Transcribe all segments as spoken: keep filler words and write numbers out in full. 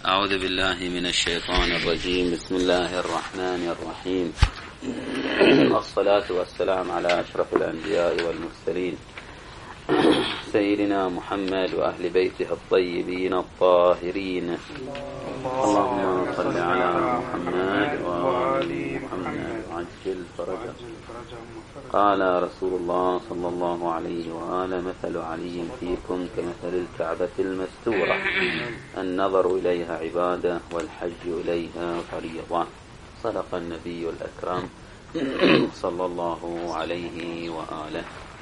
أعوذ بالله من الشيطان الرجيم. بسم الله الرحمن الرحيم. الصلاة والسلام على أشرف الأنبياء والمرسلين سيدنا محمد وأهل بيته الطيبين الطاهرين. اللهم صل على محمد وآل محمد وعجل فرجه. قال رسول الله صلى الله عليه وآله: مثل علي فيكم كمثل الكعبة المستورة، النظر إليها عبادة والحج إليها فريضة. صدق النبي الأكرم صلى الله عليه وآله.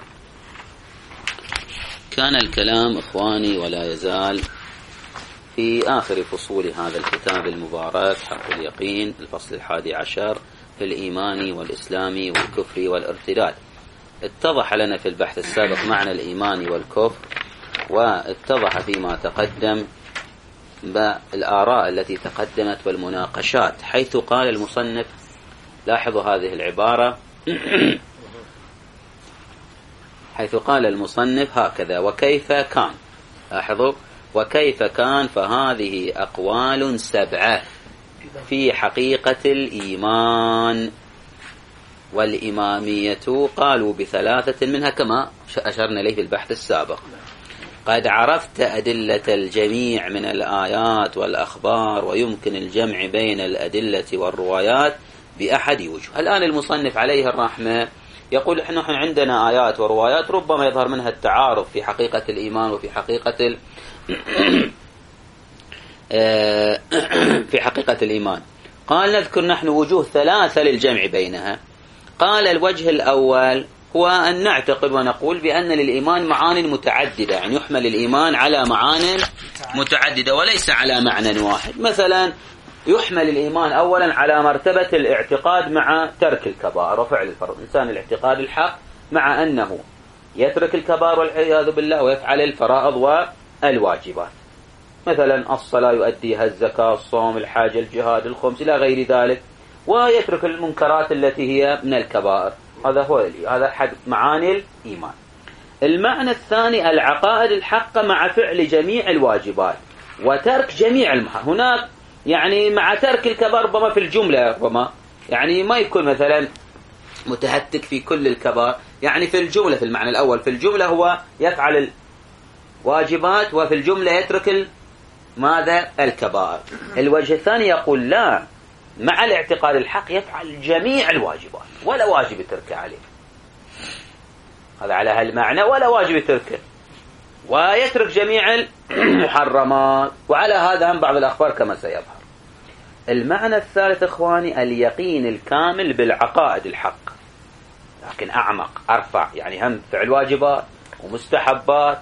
كان الكلام إخواني ولا يزال في آخر فصول هذا الكتاب المبارك حق اليقين، الفصل الحادي عشر في الإيمان والإسلام والكفر والارتداد. اتضح لنا في البحث السابق معنى الإيمان والكفر، واتضح فيما تقدم بالآراء التي تقدمت والمناقشات، حيث قال المصنف، لاحظوا هذه العبارة، حيث قال المصنف هكذا: وكيف كان. لاحظوا: وكيف كان، فهذه أقوال سبعة في حقيقة الإيمان والإمامية. قالوا بثلاثة منها كما أشرنا إليه في البحث السابق. قد عرفت أدلة الجميع من الآيات والأخبار، ويمكن الجمع بين الأدلة والروايات بأحد وجه. الآن المصنف عليه الرحمة يقول: نحن عندنا آيات وروايات ربما يظهر منها التعارض في حقيقة الإيمان وفي حقيقة ال... في حقيقة الإيمان. قال: نذكر نحن وجوه ثلاثة للجمع بينها. قال: الوجه الأول هو أن نعتقد ونقول بأن للإيمان معان متعددة، يعني يحمل الإيمان على معان متعددة وليس على معنى واحد. مثلا يحمل الإيمان أولا على مرتبة الاعتقاد مع ترك الكبائر وفعل الفرض. إنسان الاعتقاد الحق مع أنه يترك الكبائر والعياذ بالله ويفعل الفرائض والواجبات، مثلا الصلاة يؤديها، الزكاة، الصوم، الحاجة، الجهاد، الخمس إلى غير ذلك، ويترك المنكرات التي هي من الكبائر. هذا هو هذا أحد معاني الإيمان. المعنى الثاني العقائد الحقة مع فعل جميع الواجبات وترك جميع المحرمات. هناك يعني مع ترك الكبائر ربما في الجملة، ربما يعني ما يكون مثلا متهتك في كل الكبائر، يعني في الجملة. في المعنى الأول في الجملة هو يفعل الواجبات، وفي الجملة يترك ماذا؟ الكبائر. الوجه الثاني يقول: لا، مع الاعتقاد الحق يفعل جميع الواجبات ولا واجب يتركه عليه، هذا على هالمعنى، ولا واجب يتركه، ويترك جميع المحرمات، وعلى هذا هم بعض الأخبار كما سيظهر. المعنى الثالث إخواني اليقين الكامل بالعقائد الحق، لكن أعمق أرفع، يعني هم فعل واجبات ومستحبات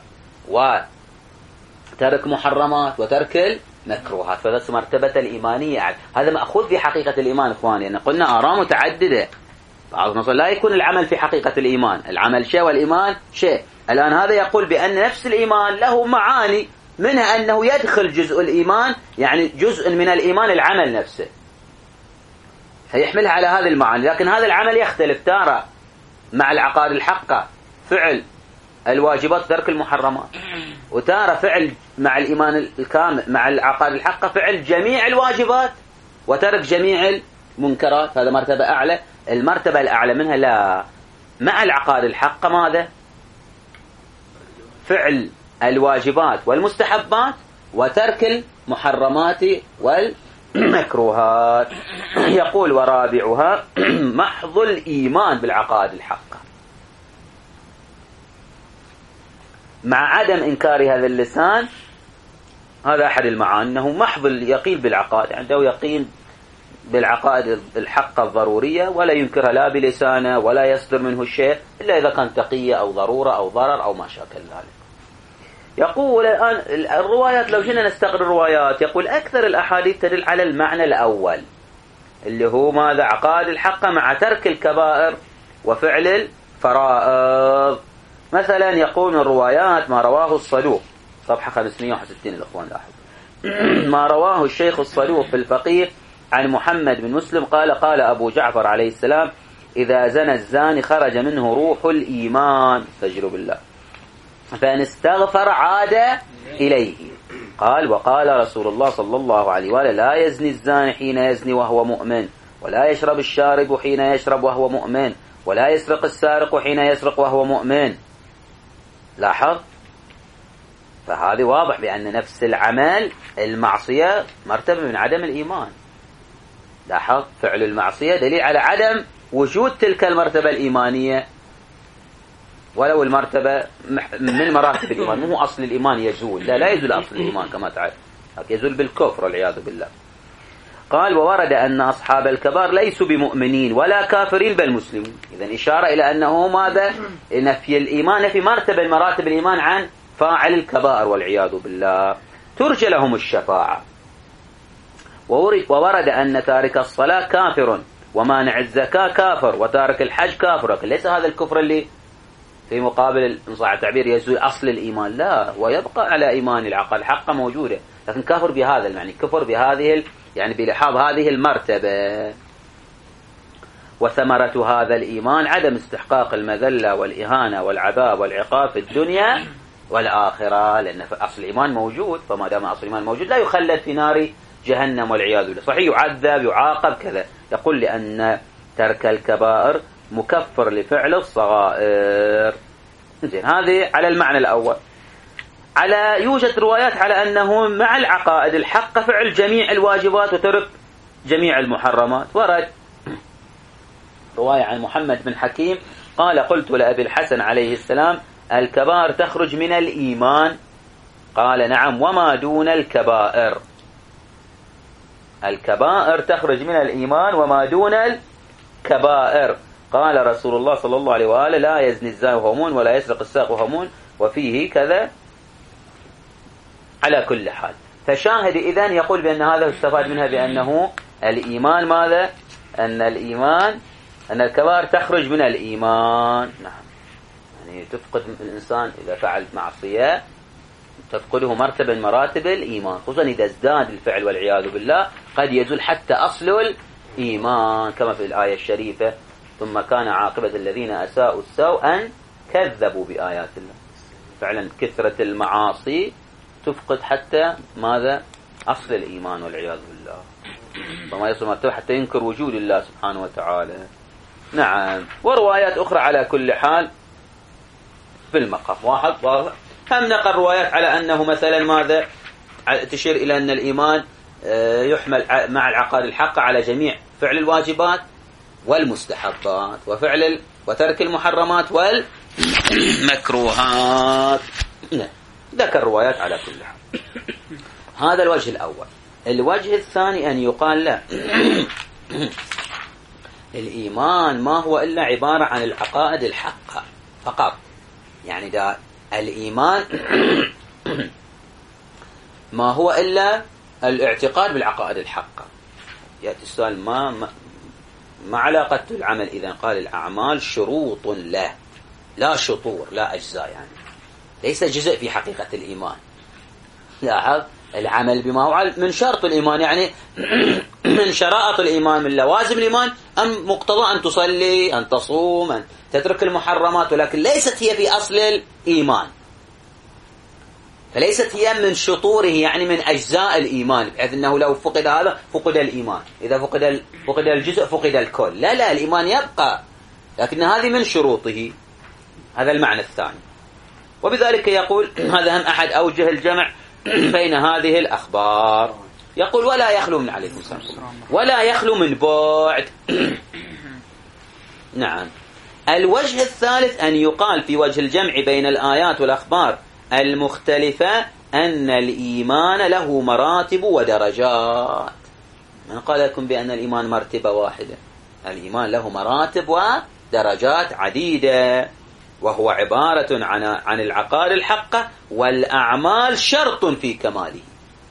وترك محرمات وترك المكروهات، فذا مرتبة الإيمانية. هذا مأخوذ في حقيقة الإيمان إخواني، أن قلنا آراء متعددة. بعض النصوص لا يكون العمل في حقيقة الإيمان، العمل شيء والإيمان شيء. الآن هذا يقول بأن نفس الإيمان له معاني، منها أنه يدخل جزء الإيمان، يعني جزء من الإيمان العمل نفسه، فيحملها على هذه المعاني. لكن هذا العمل يختلف، تارة مع العقائد الحقة فعل الواجبات وترك المحرمات، وتارة فعل مع الإيمان الكامل مع العقائد الحقة فعل جميع الواجبات وترك جميع المنكرات. هذا مرتبة أعلى. المرتبة الأعلى منها لا، مع العقائد الحقة ماذا؟ فعل الواجبات والمستحبات وترك المحرمات والمكروهات. يقول: ورابعها محض الإيمان بالعقائد الحقة مع عدم إنكار هذا اللسان. هذا أحد المعاني، أنه محض اليقين بالعقائد، عنده يقين بالعقائد الحقة الضرورية ولا ينكرها لا بلسانه ولا يصدر منه الشيء إلا إذا كان تقية أو ضرورة أو ضرر أو ما شاكل ذلك. يقول الآن الروايات، لو جينا نستقر الروايات، يقول أكثر الأحاديث تدل على المعنى الأول اللي هو ماذا؟ عقائد الحقة مع ترك الكبائر وفعل الفرائض. مثلا يقول الروايات ما رواه الصدوق، صفحة خمسمائة وواحد وستين الأخوان لاحظ، ما رواه الشيخ الصدوق في الفقيه عن محمد بن مسلم قال: قال أبو جعفر عليه السلام: إذا زنى الزاني خرج منه روح الإيمان، استجيروا بالله، فإن استغفر عاد إليه. قال وقال رسول الله صلى الله عليه وآله لا يزني الزاني حين يزني وهو مؤمن، ولا يشرب الشارب حين يشرب وهو مؤمن، ولا يسرق السارق حين يسرق وهو مؤمن. لاحظ، فهذه واضح بأن نفس العمل المعصية مرتبة من عدم الإيمان. لاحظ، فعل المعصية دليل على عدم وجود تلك المرتبة الإيمانية، ولو المرتبة من مراتب الإيمان، مو أصل الإيمان يزول، لا لا يزول أصل الإيمان كما تعرف، يزول بالكفر والعياذ بالله. قال وورد أن أصحاب الكبار ليسوا بمؤمنين ولا كافرين بل مسلمون. إذن إشارة إلى أنه ماذا؟ نفي الإيمان، نفي مرتبة مراتب الإيمان عن فاعل الكبائر والعياذ بالله. ترجى لهم الشفاعة. وورد أن تارك الصلاة كافر، ومانع الزكاة كافر، وتارك الحج كافر. لكن ليس هذا الكفر اللي في مقابل إن صح التعبير يزول أصل الإيمان، لا، ويبقى على إيمان العقل حقه موجودة، لكن كافر بهذا المعنى، كفر بهذه يعني بلحاظ هذه المرتبة. وثمرة هذا الإيمان عدم استحقاق المذلة والإهانة والعذاب والعقاب في الدنيا والآخرة، لأن أصل الإيمان موجود، فما دام أصل الإيمان موجود لا يخلد في نار جهنم والعياذ بالله. صحيح يعذب يعاقب كذا، يقول لأن ترك الكبائر مكفر لفعل الصغائر. زين، هذه على المعنى الأول. على يوجد روايات على أنه مع العقائد الحق فعل جميع الواجبات وترك جميع المحرمات. ورد رواية عن محمد بن حكيم قال قلت لأبي الحسن عليه السلام الكبائر تخرج من الإيمان؟ قال نعم، وما دون الكبائر. الكبائر تخرج من الإيمان وما دون الكبائر. قال رسول الله صلى الله عليه وآله لا يزني الزاني وهو مؤمن، ولا يسرق السارق وهو مؤمن، وفيه كذا. على كل حال، فشاهد إذن يقول بأن هذا استفاد منها بأنه الإيمان ماذا؟ أن الإيمان أن الكبائر تخرج من الإيمان. نعم، يعني تفقد الإنسان إذا فعل معصية تفقده مرتبة من مراتب الإيمان، خصوصا إذا ازداد الفعل والعياذ بالله قد يزول حتى أصل الإيمان، كما في الآية الشريفة ثم كان عاقبة الذين أساءوا السوء أن كذبوا بآيات الله. فعلا كثرة المعاصي تفقد حتى ماذا؟ أصل الإيمان والعياذ بالله، فما يصل مرتبة حتى ينكر وجود الله سبحانه وتعالى. نعم، وروايات أخرى على كل حال في المقام واحد واضح. هم نقل روايات على أنه مثلا ماذا؟ تشير إلى أن الإيمان يحمل مع العقائد الحقة على جميع فعل الواجبات والمستحبات، وفعل وترك المحرمات والمكروهات. ذكر روايات على كل حال. هذا الوجه الأول. الوجه الثاني أن يقال لا، الإيمان ما هو إلا عبارة عن العقائد الحقة فقط. يعني ده الإيمان ما هو إلا الاعتقاد بالعقائد الحقة. يأتي السؤال ما, ما ما علاقة العمل إذا؟ قال الأعمال شروط لا لا شطور لا أجزاء، يعني ليس جزء في حقيقة الإيمان. لاحظ، العمل بما هو من شرط الإيمان، يعني من شرائط الإيمان، من لوازم الإيمان، أم مقتضى أن تصلي، أن تصوم، أن تترك المحرمات، ولكن ليست هي في أصل الإيمان، فليست هي من شطوره، يعني من أجزاء الإيمان، بحيث أنه لو فقد هذا فقد الإيمان، إذا فقد فقد الجزء فقد الكل. لا لا، الإيمان يبقى، لكن هذه من شروطه. هذا المعنى الثاني. وبذلك يقول هذا هم أحد أوجه الجمع بين هذه الأخبار. يقول ولا يخلو من عليكم السلام ولا يخلو من بعد. نعم. الوجه الثالث أن يقال في وجه الجمع بين الآيات والأخبار المختلفة أن الإيمان له مراتب ودرجات. من قال لكم بأن الإيمان مرتبة واحدة؟ الإيمان له مراتب ودرجات عديدة، وهو عبارة عن عن العقائد الحقة والأعمال شرط في كماله،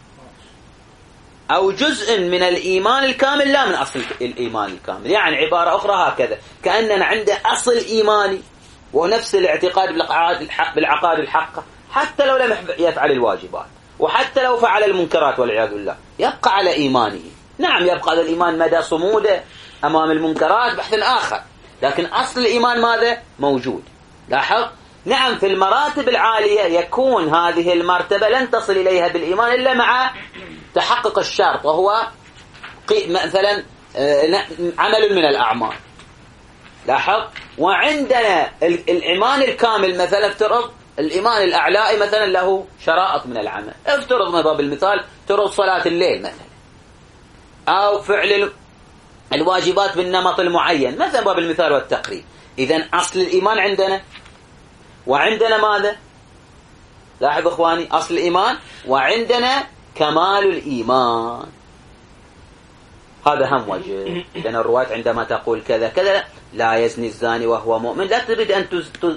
أو جزء من الإيمان الكامل لا من أصل الإيمان الكامل. يعني عبارة أخرى هكذا، كأننا عنده أصل إيماني ونفس الاعتقاد بالعقائد الحقة، حتى لو لم يفعل الواجبات، وحتى لو فعل المنكرات والعياذ بالله يبقى على إيمانه. نعم، يبقى هذا الإيمان مدى صموده أمام المنكرات بحث آخر، لكن أصل الإيمان ماذا؟ موجود. لاحظ، نعم في المراتب العالية يكون هذه المرتبة لن تصل إليها بالإيمان إلا مع تحقق الشرط، وهو مثلا عمل من الأعمال. لاحظ. وعندنا الإيمان الكامل مثلا افترض الإيمان الأعلائي مثلا له شرائط من العمل، افترض مثلا بالمثال ترض صلاة الليل مثلا، أو فعل الواجبات بالنمط المعين مثلا باب المثال والتقريب. إذن أصل الإيمان عندنا، وعندنا ماذا؟ لاحظ إخواني، أصل الإيمان وعندنا كمال الإيمان. هذا هم وجه. إذن الرواية عندما تقول كذا كذا لا يزني الزاني وهو مؤمن، لا تريد أن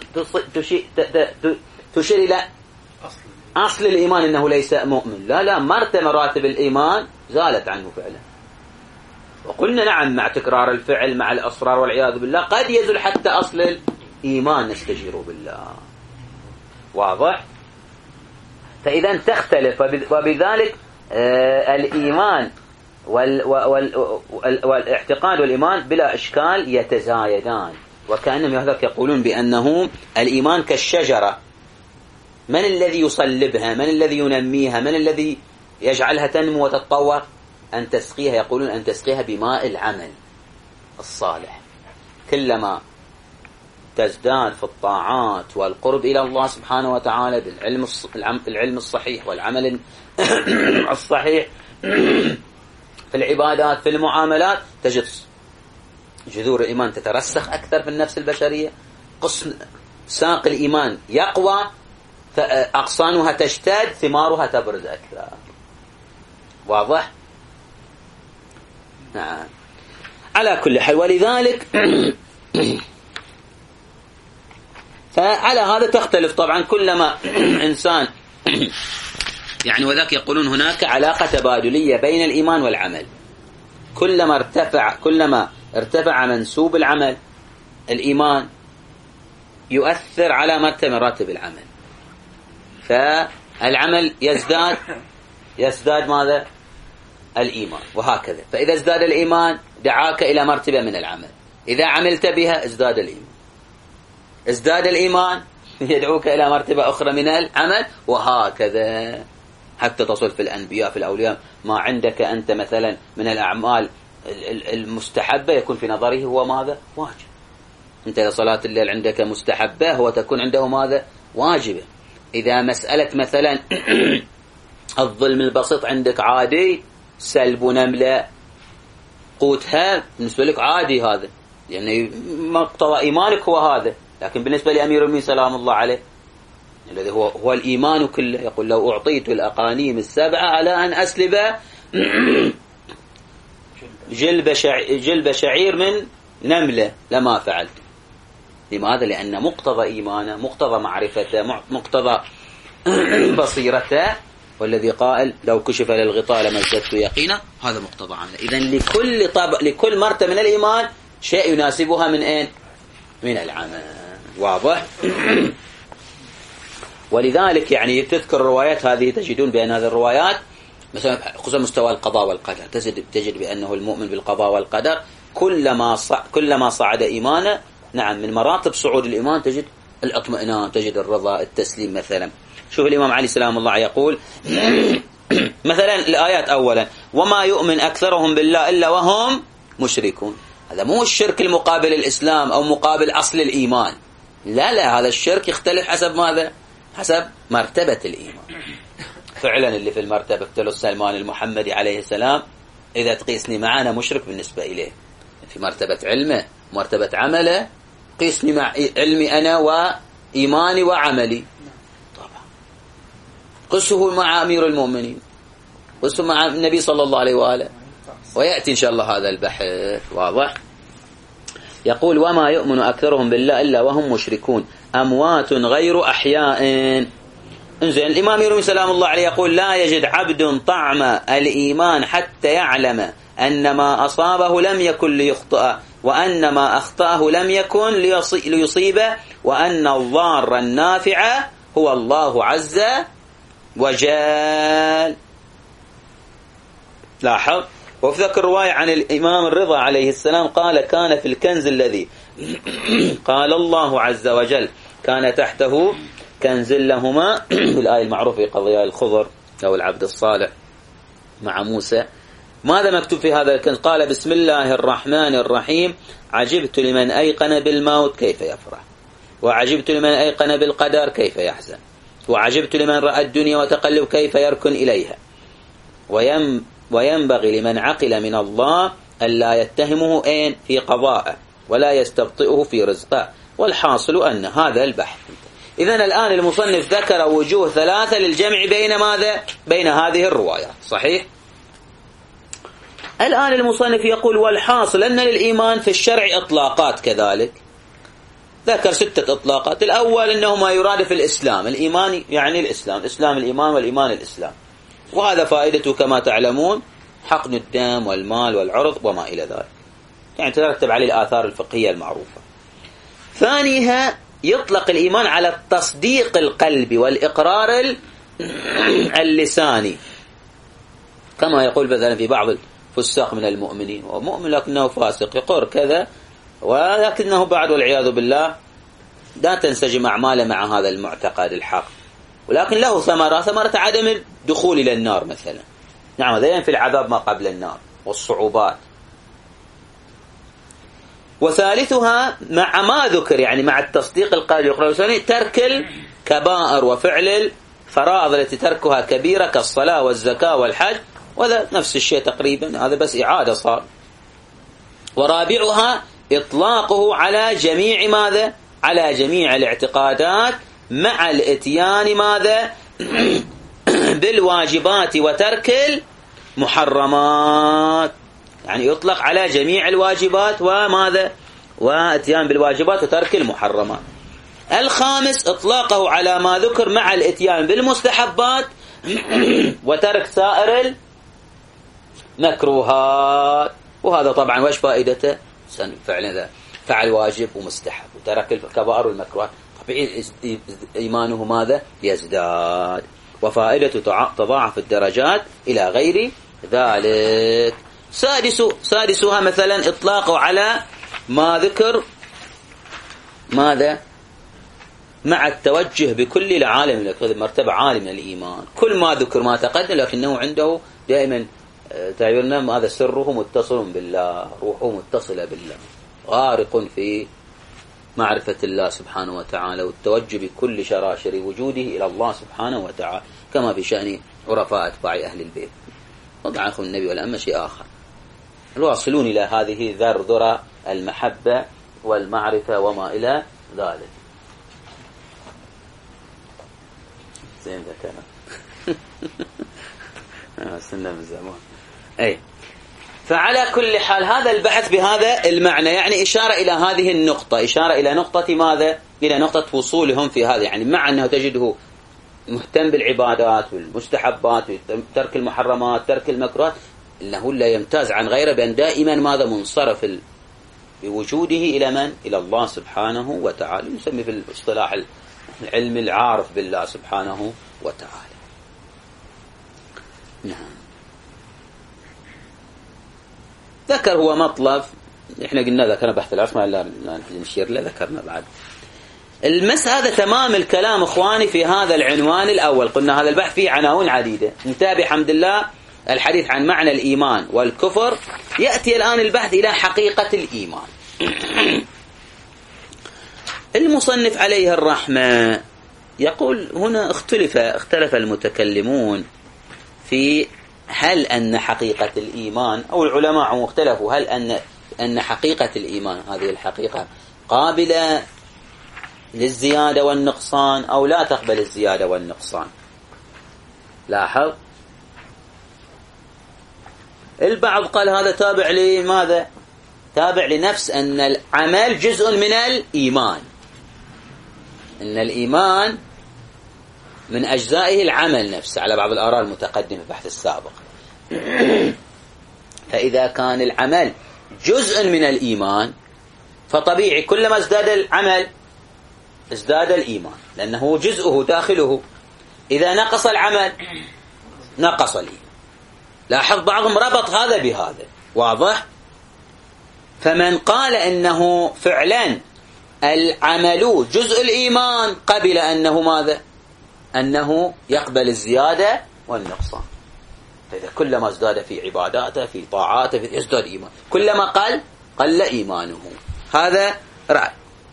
تشير إلى أصل الإيمان أنه ليس مؤمن، لا لا، مرتبة مراتب الإيمان زالت عنه فعلا. وقلنا نعم مع تكرار الفعل مع الأصرار والعياذ بالله قد يزل حتى أصل الإيمان، نستجير بالله. واضح؟ فإذا تختلف، وبذلك آه الإيمان وال وال والاعتقاد والإيمان بلا إشكال يتزايدان، وكأنهم هذاك يقولون بأنه الإيمان كالشجرة، من الذي يصلبها؟ من الذي ينميها؟ من الذي يجعلها تنمو وتتطور؟ أن تسقيها، يقولون أن تسقيها بماء العمل الصالح. كلما تزداد في الطاعات والقرب إلى الله سبحانه وتعالى بالعلم العلم الصحيح والعمل الصحيح في العبادات في المعاملات، تجد جذور الإيمان تترسخ أكثر في النفس البشرية، قسم ساق الإيمان يقوى، أغصانها تشتد، ثمارها تبرز أكثر. واضح؟ نعم. على كل حال، ولذلك فعلى هذا تختلف طبعا كلما إنسان يعني، وذاك يقولون هناك علاقة تبادلية بين الإيمان والعمل. كلما ارتفع كلما ارتفع منسوب العمل الإيمان يؤثر على مرتبة مراتب العمل، فالعمل يزداد يزداد ماذا؟ الإيمان، وهكذا. فإذا ازداد الإيمان دعاك إلى مرتبة من العمل، إذا عملت بها ازداد الإيمان، ازداد الإيمان يدعوك إلى مرتبة أخرى من العمل، وهكذا حتى تصل في الأنبياء في الأولياء ما عندك أنت مثلا من الأعمال المستحبة يكون في نظره هو ماذا؟ واجب. أنت صلاة الليل عندك مستحبة هو تكون عنده ماذا؟ واجبة. إذا مسألة مثلا الظلم البسيط عندك عادي، سلب نملة قوتها بالنسبة لك عادي، هذا يعني مقتضى إيمانك هو هذا. لكن بالنسبة لأمير المؤمنين سلام الله عليه الذي هو هو الإيمان كله، يقول لو أعطيت الأقانيم السبعة على أن أسلب جلب شعير, جلب شعير من نملة لما فعلت. لماذا؟ لأن مقتضى إيمانه، مقتضى معرفته، مقتضى بصيرته، والذي قائل لو كشف للغطاء لما ازددت يقينا، هذا مقتضى عمله. إذن لكل طب... لكل مرتبة من الإيمان شيء يناسبها من أين؟ من العمل. واضح؟ ولذلك يعني تذكر الروايات هذه تجدون بأن هذه الروايات مثلا خصوصا مستوى القضاء والقدر، تجد تجد بأنه المؤمن بالقضاء والقدر كلما صع... كلما صعد إيمانه، نعم من مراتب صعود الإيمان تجد الاطمئنان، تجد الرضا، التسليم. مثلا شوف الإمام علي سلام الله يقول مثلا الآيات أولا وما يؤمن أكثرهم بالله إلا وهم مشركون. هذا مو الشرك المقابل الإسلام أو مقابل أصل الإيمان، لا لا، هذا الشرك يختلف حسب ماذا؟ حسب مرتبة الإيمان. فعلا اللي في المرتبة اقتلوا سلمان المحمدي عليه السلام، إذا تقيسني معنا مشرك بالنسبة إليه في مرتبة علمه مرتبة عمله، قيسني مع علمي أنا وإيماني وعملي، طبعا قسه مع أمير المؤمنين، قسه مع النبي صلى الله عليه وآله، ويأتي إن شاء الله هذا البحث. واضح؟ يقول وما يؤمن أكثرهم بالله إلا وهم مشركون أموات غير أحياء. انزين الإمام يروي سلام الله عليه يقول لا يجد عبد طعم الإيمان حتى يعلم أن ما أصابه لم يكن ليخطئه، وأن ما أخطأه لم يكن ليصيبه، وأن الضار النافع هو الله عز وجل. لاحظ. وفي ذاك الرواية عن الإمام الرضا عليه السلام قال كان في الكنز الذي قال الله عز وجل كان تحته كنز لهما بالآية المعروفة في قضية الخضر أو العبد الصالح مع موسى. ماذا مكتوب في هذا الكنز؟ قال بسم الله الرحمن الرحيم عجبت لمن أيقن بالموت كيف يفرح، وعجبت لمن أيقن بالقدر كيف يحزن، وعجبت لمن رأى الدنيا وتقلب كيف يركن إليها، ويم وينبغي لمن عقل من الله ألا يتهمه أين في قضاءه ولا يستبطئه في رزقه. والحاصل أن هذا البحث. إذن الآن المصنف ذكر وجوه ثلاثة للجمع بين ماذا؟ بين هذه الروايات. صحيح؟ الآن المصنف يقول والحاصل أن للإيمان في الشرع إطلاقات كذلك. ذكر ستة إطلاقات. الأول أنه ما يراد في الإسلام، الإيمان يعني الإسلام، الإسلام الإيمان والإيمان الإسلام، وهذا فائدته كما تعلمون حقن الدم والمال والعرض وما إلى ذلك، يعني ترتب عليه الآثار الفقهية المعروفة. ثانيها يطلق الإيمان على التصديق القلبي والإقرار اللساني، كما يقول مثلا في بعض الفساق من المؤمنين ومؤمن لكنه فاسق يقر كذا ولكنه بعد والعياذ بالله لا تنسجم أعماله مع هذا المعتقد الحق، ولكن له ثمرة ثمرة عدم الدخول إلى النار مثلا. نعم هذا ينفي العذاب ما قبل النار والصعوبات. وثالثها مع ما ذكر يعني مع التصديق القلبي والإقرار ترك الكبائر وفعل الفرائض التي تركها كبيرة كالصلاة والزكاة والحج، وهذا نفس الشيء تقريبا، هذا بس إعادة صار. ورابعها إطلاقه على جميع ماذا؟ على جميع الاعتقادات مع الاتيان ماذا؟ بالواجبات وترك المحرمات، يعني يطلق على جميع الواجبات وماذا؟ واتيان بالواجبات وترك المحرمات. الخامس إطلاقه على ما ذكر مع الاتيان بالمستحبات وترك سائر المكروهات، وهذا طبعا وش فائدته؟ فعلا فعل واجب ومستحب وترك الكبائر والمكروهات، طبيعي إيمانه ماذا؟ يزداد، وفائدته تضاعف الدرجات إلى غير ذلك. سادس سادسها مثلا إطلاقه على ما ذكر ماذا؟ مع التوجه بكل العالم، مرتبة عالم الإيمان، كل ما ذكر ما تقدم لكنه عنده دائما تعبيرنا هذا سره متصل بالله، روحه متصلة بالله، غارق في معرفة الله سبحانه وتعالى والتوجه بكل شراشر وجوده إلى الله سبحانه وتعالى، كما في شأن عرفاء أتباع أهل البيت. وضع أخو النبي والأمة شيء آخر، الواصلون إلى هذه ذرذرة المحبة والمعرفة وما إلى ذلك. زين ذكرنا سنة من زمان. أي فعلى كل حال هذا البحث بهذا المعنى يعني إشارة إلى هذه النقطة، إشارة إلى نقطة ماذا؟ إلى نقطة وصولهم في هذا، يعني مع أنه تجده مهتم بالعبادات والمستحبات وترك المحرمات ترك المكروهات، إنه لا يمتاز عن غيره بأن دائما ماذا؟ منصرف بوجوده إلى من؟ إلى الله سبحانه وتعالى، يسمي في الاصطلاح العلم العارف بالله سبحانه وتعالى. نعم. ذكر هو مطلب، احنا قلنا ذكرنا بحث العصمة لا نشير له، ذكرنا بعد المسألة تمام الكلام اخواني في هذا العنوان الأول. قلنا هذا البحث فيه عناوين عديدة، انتهى بحمد الله الحديث عن معنى الإيمان والكفر، يأتي الآن البحث إلى حقيقة الإيمان. المصنف عليه الرحمة يقول هنا اختلف اختلف المتكلمون في هل أن حقيقة الإيمان، أو العلماء مختلفوا هل أن أن حقيقة الإيمان هذه الحقيقة قابلة للزيادة والنقصان أو لا تقبل الزيادة والنقصان. لاحظ البعض قال هذا تابع لماذا؟ تابع لنفس أن العمل جزء من الإيمان، أن الإيمان من أجزائه العمل نفسه على بعض الآراء المتقدمة في البحث السابق. فإذا كان العمل جزء من الإيمان فطبيعي كلما ازداد العمل ازداد الإيمان لأنه جزءه داخله. إذا نقص العمل نقص الإيمان. لاحظ بعضهم ربط هذا بهذا، واضح؟ فمن قال إنه فعلا العمل جزء الإيمان قبل أنه ماذا؟ أنه يقبل الزيادة والنقصان. فإذا كلما ازداد في عباداته في طاعاته في ازداد إيمان، كلما قل قل إيمانه. هذا رأي.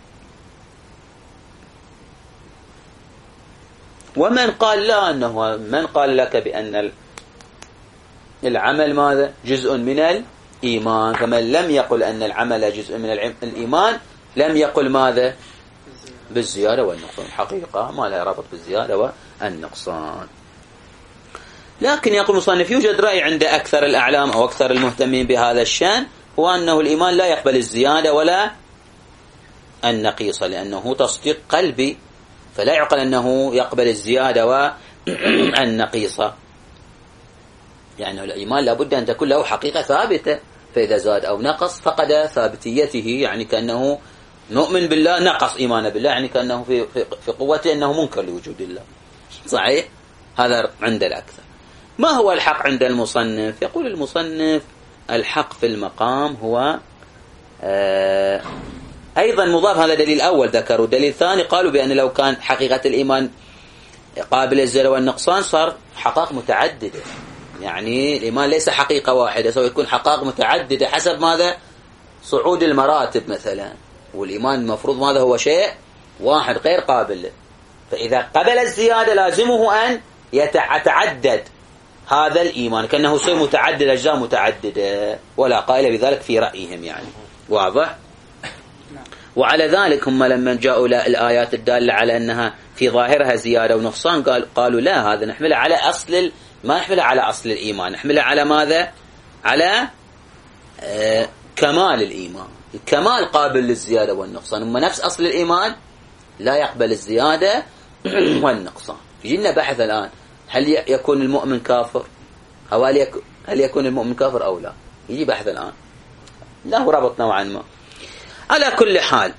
ومن قال لا، أنه من قال لك بأن العمل ماذا؟ جزء من الإيمان. فمن لم يقل أن العمل جزء من الإيمان لم يقل ماذا؟ بالزيادة والنقصان. حقيقة ما لها رابط بالزيادة والنقصان. لكن يقول المصنف يوجد رأي عند أكثر الأعلام أو أكثر المهتمين بهذا الشأن، هو أنه الإيمان لا يقبل الزيادة ولا النقيصة، لأنه تصديق قلبي، فلا يعقل أنه يقبل الزيادة والنقيصة. يعني الإيمان لابد أن تكون له حقيقة ثابتة، فإذا زاد أو نقص فقد ثابتيته، يعني كأنه نؤمن بالله نقص إيمانه بالله، يعني كأنه في, في, في قوته أنه منكر لوجود الله. صحيح؟ هذا عند الأكثر. ما هو الحق عند المصنف؟ يقول المصنف الحق في المقام هو آه أيضا مضاف. هذا دليل أول ذكروا. دليل ثاني قالوا بأن لو كان حقيقة الإيمان قابل الزيادة والنقصان صار حقائق متعددة، يعني الإيمان ليس حقيقة واحدة، سوف يكون حقائق متعددة حسب ماذا؟ صعود المراتب مثلا. والإيمان المفروض ماذا؟ هو شيء واحد غير قابل. فإذا قبل الزيادة لازمه أن يتعدد هذا الإيمان، كأنه شيء متعدد أجزاء متعددة، ولا قائل بذلك في رأيهم. يعني واضح؟ وعلى ذلك هم لما جاءوا الآيات الدالة على أنها في ظاهرها زيادة ونقصان قال قالوا لا، هذا نحملها على أصل ال... ما نحملها على أصل الإيمان، نحملها على ماذا؟ على آه كمال الإيمان. الكمال قابل للزيادة والنقصان، أما نفس أصل الإيمان لا يقبل الزيادة والنقصان. يجينا بحث الآن، هل يكون المؤمن كافر؟ أو هل يكون المؤمن كافر أو لا؟ يجي بحث الآن، له ربط نوعا ما. على كل حال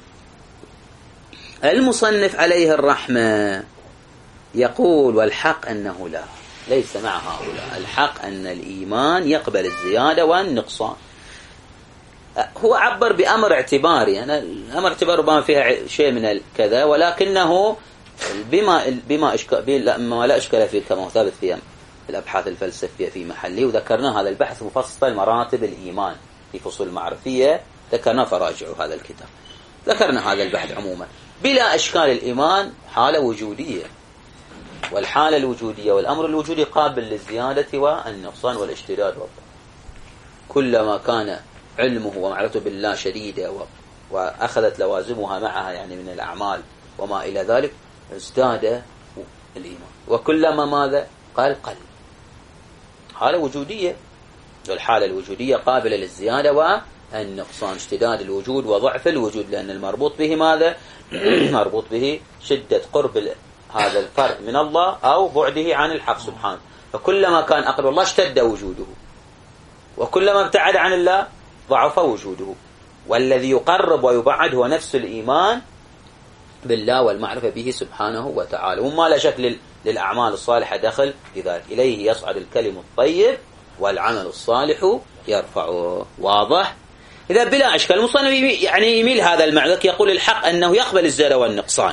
المصنف عليه الرحمة يقول والحق أنه لا، ليس مع هؤلاء. الحق أن الإيمان يقبل الزيادة والنقصان. هو عبر بأمر اعتباري، يعني الأمر اعتبار ربما فيها شيء من الكذا، ولكنه بما بما اشكال ما لا اشكال فيه كما ثابت في الابحاث الفلسفيه في محله. وذكرنا هذا البحث مفصل مراتب الايمان في فصول المعرفيه، ذكرنا فراجعوا هذا الكتاب. ذكرنا هذا البحث عموما. بلا اشكال الإيمان حالة وجودية، والحالة الوجودية والأمر الوجودي قابل للزيادة والنقصان والاشتداد والضعف. كلما كان علمه ومعرفته بالله شديدة وأخذت لوازمها معها يعني من الأعمال وما إلى ذلك ازداد الإيمان، وكلما ماذا قال قل. حالة وجودية، والحالة الوجودية قابلة للزيادة والنقصان، اشتداد الوجود وضعف الوجود، لأن المربوط به ماذا؟ مربوط به شدة قرب هذا الفرد من الله أو بعده عن الحق سبحانه. فكلما كان أقرب الله اشتد وجوده، وكلما ابتعد عن الله ضعف وجوده. والذي يقرب ويبعد هو نفس الإيمان بالله والمعرفة به سبحانه وتعالى. وما لا شك للأعمال الصالحة دخل لذلك. إليه يصعد الكلم الطيب والعمل الصالح يرفعه. واضح؟ إذا بلا أشكال المصنف يعني يميل هذا المعنى، يقول الحق أنه يقبل الزيادة والنقصان.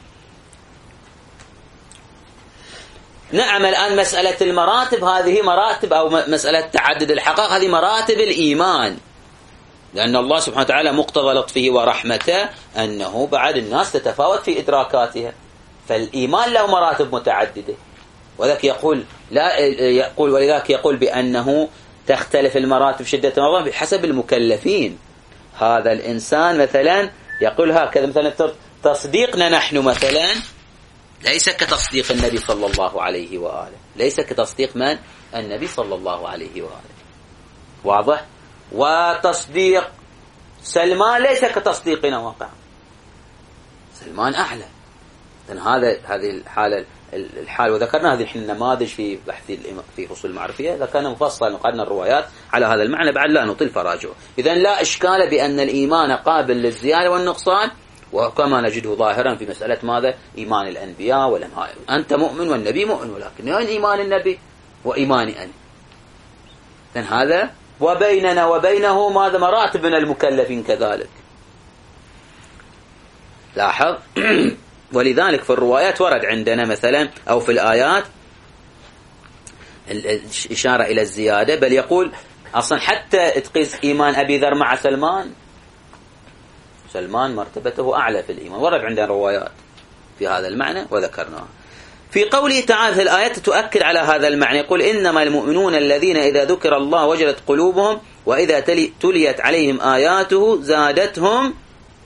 نعم. الآن مسألة المراتب هذه مراتب، أو مسألة تعدد الحقائق هذه مراتب الإيمان، لأن الله سبحانه وتعالى مقتضى لطفه ورحمته أنه بعد الناس تتفاوت في إدراكاتها، فالإيمان له مراتب متعددة. وذلك يقول لا يقول ولذلك يقول بأنه تختلف المراتب شدة النظر بحسب المكلفين. هذا الإنسان مثلا يقول هكذا، مثلا تصديقنا نحن مثلا ليس كتصديق النبي صلى الله عليه وآله، ليس كتصديق من؟ النبي صلى الله عليه وآله. واضح؟ وتصديق سلمان ليس كتصديقنا واقعا، سلمان أعلى. لأن هذا هذه الحالة الحال وذكرنا هذه الحين النماذج في بحث في فصول المعرفية، ذكرنا مفصل وقدنا الروايات على هذا المعنى بعد لا نطيل فراجعه. إذن لا إشكال بأن الإيمان قابل للزيادة والنقصان، وكما نجده ظاهرا في مسألة ماذا؟ إيمان الأنبياء والأنبياء. أنت مؤمن والنبي مؤمن، ولكن وين إيمان النبي وإيماني أنا؟ إذن هذا وبيننا وبينه ماذا؟ مراتب من المكلفين كذلك. لاحظ. ولذلك في الروايات ورد عندنا مثلا أو في الآيات الإشارة إلى الزيادة، بل يقول أصلا حتى تقيس إيمان أبي ذر مع سلمان، سلمان مرتبته أعلى في الإيمان، ورد عندنا روايات في هذا المعنى وذكرناها. في قوله تعالى الآيات تؤكد على هذا المعنى، يقول إنما المؤمنون الذين إذا ذكر الله وجلت قلوبهم وإذا تليت عليهم آياته زادتهم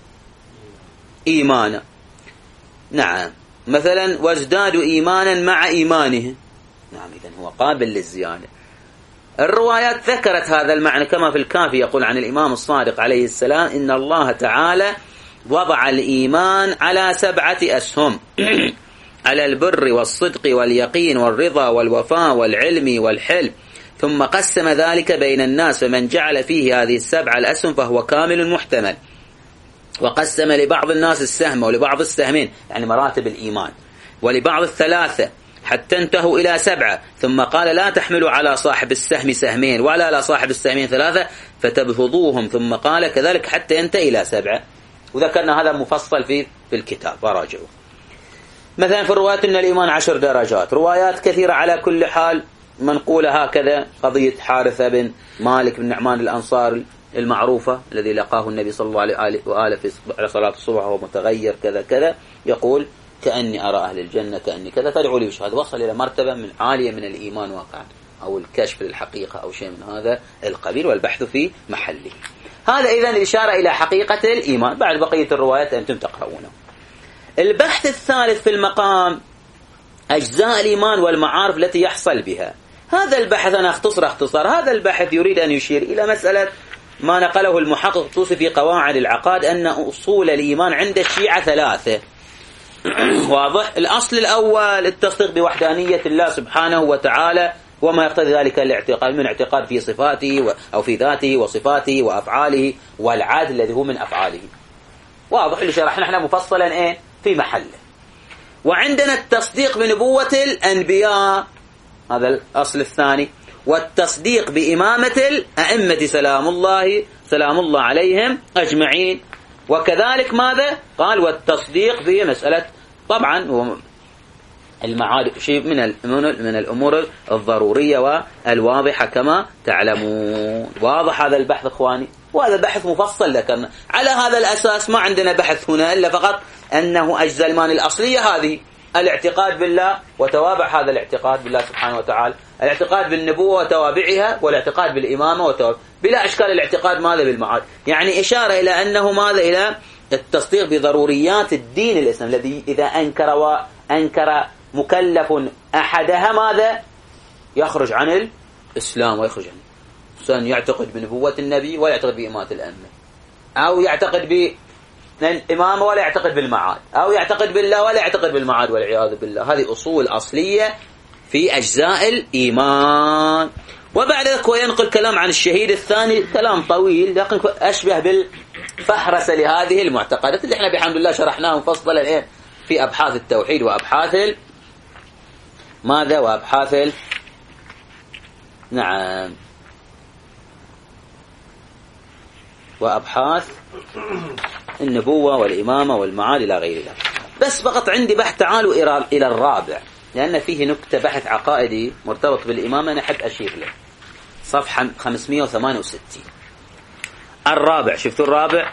إيمانا. نعم، مثلا وازدادوا إيمانا مع إيمانهم. نعم، إذن هو قابل للزيادة. الروايات ذكرت هذا المعنى كما في الكافي يقول عن الإمام الصادق عليه السلام إن الله تعالى وضع الإيمان على سبعة أسهم على البر والصدق واليقين والرضا والوفاء والعلم والحلم، ثم قسم ذلك بين الناس، فمن جعل فيه هذه السبعة الأسهم فهو كامل محتمل. وقسم لبعض الناس السهم ولبعض السهمين، يعني مراتب الإيمان، ولبعض الثلاثة حتى انتهوا إلى سبعة، ثم قال لا تحملوا على صاحب السهم سهمين ولا على صاحب السهمين ثلاثة فتبهضوهم، ثم قال كذلك حتى ينتهي إلى سبعة. وذكرنا هذا مفصل في في الكتاب فراجعوا. مثلا في الروايات أن الإيمان عشر درجات، روايات كثيرة على كل حال منقولة هكذا. قضية حارثة بن مالك بن نعمان الأنصار المعروفة الذي لقاه النبي صلى الله عليه وآله في على صلاة الصبح وهو متغير كذا كذا، يقول كأني أرى أهل الجنة كأني كذا فادعوا لي بشهادة. وصل إلى مرتبة من عالية من الإيمان واقعا، أو الكشف للحقيقة أو شيء من هذا القبيل، والبحث في محله. هذا إذن الإشارة إلى حقيقة الإيمان. بعد بقية الروايات أنتم تقرؤونه. البحث الثالث في المقام أجزاء الإيمان والمعارف التي يحصل بها. هذا البحث أنا أختصر اختصار هذا البحث يريد أن يشير إلى مسألة ما نقله المحقق الطوسي في قواعد العقاد، أن أصول الإيمان عند الشيعة ثلاثة. واضح. الأصل الأول التصديق بوحدانية الله سبحانه وتعالى وما يقتضي ذلك الاعتقاد من اعتقاد في صفاته أو في ذاته وصفاته وأفعاله، والعدل الذي هو من أفعاله. واضح اللي شرحنا احنا مفصلا ايه في محله. وعندنا التصديق بنبوة الأنبياء، هذا الأصل الثاني، والتصديق بإمامة الأئمة سلام الله سلام الله عليهم أجمعين. وكذلك ماذا قال والتصديق بمسألة طبعا المعاد شيء من من الأمور الضرورية والواضحة كما تعلمون. واضح هذا البحث إخواني، وهذا بحث مفصل ذكرنا. على هذا الأساس ما عندنا بحث هنا إلا فقط أنه أجزاء الإيمان الأصلية هذه الاعتقاد بالله وتوابع هذا الاعتقاد بالله سبحانه وتعالى، الاعتقاد بالنبوة وتوابعها، والاعتقاد بالإمامة وتوابع بلا إشكال. الاعتقاد ماذا بالمعاد، يعني إشارة إلى أنه ماذا إلى التصديق بضروريات الدين الإسلام الذي إذا أنكر وأنكر مكلف أحدها ماذا يخرج عن الإسلام ويخرج عنه. إنسان يعتقد بنبوة النبي ولا يعتقد بإمامة الأئمة، أو يعتقد بالإمامة ولا يعتقد بالمعاد، أو يعتقد بالله ولا يعتقد بالمعاد والعياذ بالله. هذه أصول أصلية في أجزاء الإيمان. وبعد ذلك وينقل كلام عن الشهيد الثاني، كلام طويل لكن أشبه بالفهرسة لهذه المعتقدات اللي احنا بحمد الله شرحناها مفصلا الآن في أبحاث التوحيد وأبحاث ماذا وأبحاث ال... نعم وأبحاث النبوة والإمامة والمعاد إلى غير ذلك. بس فقط عندي بحث تعالوا إلى الرابع، لأن فيه نكتة بحث عقائدي مرتبط بالإمامة أنا أحب أشير له. صفحة خمسمائة وثمانية وستين الرابع. شفتوا الرابع؟